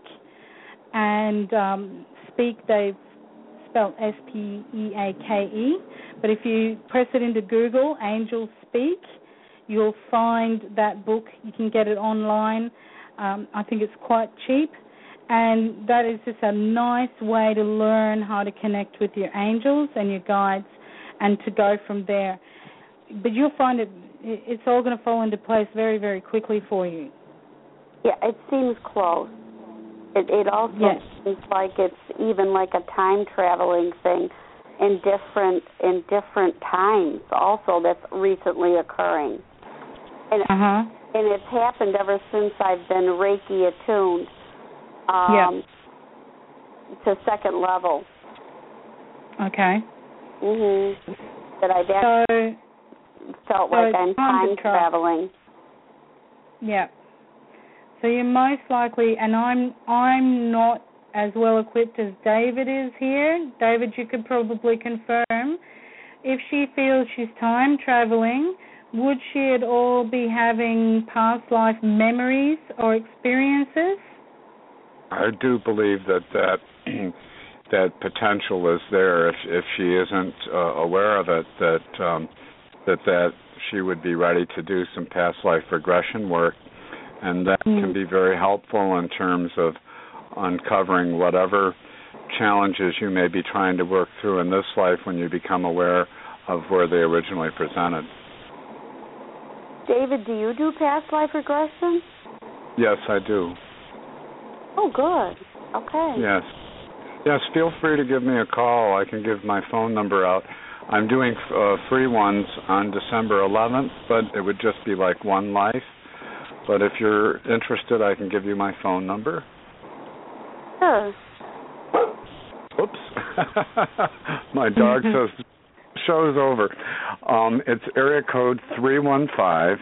And um, Speak, they've spelled S P E A K E. But if you press it into Google, Angel Speak, you'll find that book. You can get it online. Um, I think it's quite cheap. And that is just a nice way to learn how to connect with your angels and your guides, and to go from there. But you'll find it, it's all going to fall into place very, very quickly for you. Yeah, it seems close. It, it also yes. seems like it's even like a time traveling thing in different in different times also that's recently occurring. And, uh-huh. and it's happened ever since I've been Reiki attuned. Um, yeah. To second level. Okay. Mhm. That I've actually so, felt so like I'm time traveling. Yeah. So you're most likely, and I'm I'm not as well equipped as David is here. David, you could probably confirm. If she feels she's time traveling, would she at all be having past life memories or experiences? I do believe that that, that potential is there. If if she isn't uh, aware of it, that um, that that she would be ready to do some past life regression work, and that mm. can be very helpful in terms of uncovering whatever challenges you may be trying to work through in this life when you become aware of where they originally presented. David, do you do past life regression? Yes, I do. Oh, good. Okay. Yes. Yes, feel free to give me a call. I can give my phone number out. I'm doing uh, free ones on December eleventh, but it would just be like one life. But if you're interested, I can give you my phone number. Sure. Oops. My dog says, show's over. Um, it's area code three one five,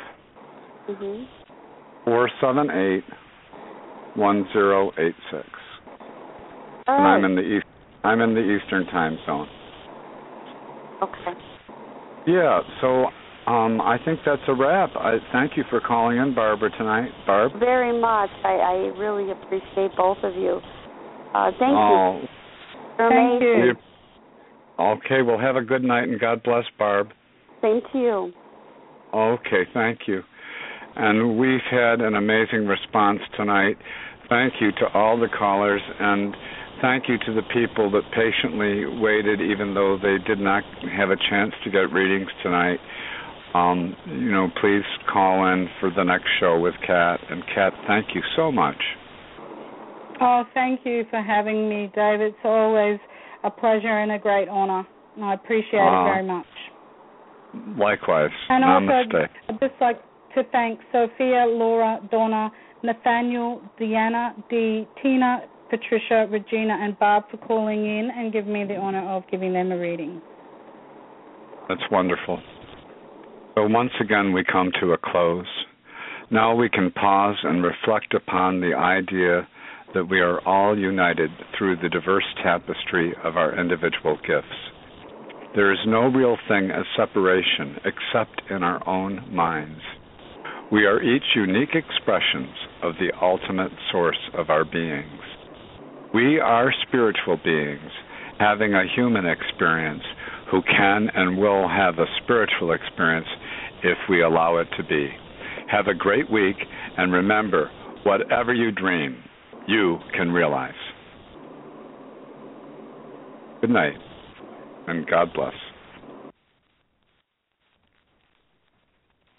four seven eight, one zero eight six. All and right. I'm in the east. I'm in the Eastern Time Zone. Okay. Yeah. So um, I think that's a wrap. I thank you for calling in, Barbara, tonight. Barb. Very much. I, I really appreciate both of you. Uh, thank oh, you. Thank you. Okay. Well, have a good night, and God bless, Barb. Same to you. Okay. Thank you. And we've had an amazing response tonight. Thank you to all the callers, and thank you to the people that patiently waited, even though they did not have a chance to get readings tonight. Um, you know, please call in for the next show with Kat. And Kat, thank you so much. Oh, thank you for having me, Dave. It's always a pleasure and a great honor. And I appreciate uh, it very much. Likewise. And Namaste. also, I'd just like to thank Sophia, Laura, Donna, Nathaniel, Deanna, Dee, Tina, Patricia, Regina, and Barb for calling in and giving me the honor of giving them a reading. That's wonderful. So once again, we come to a close. Now we can pause and reflect upon the idea that we are all united through the diverse tapestry of our individual gifts. There is no real thing as separation except in our own minds. We are each unique expressions of the ultimate source of our beings. We are spiritual beings having a human experience who can and will have a spiritual experience if we allow it to be. Have a great week, and remember, whatever you dream, you can realize. Good night, and God bless.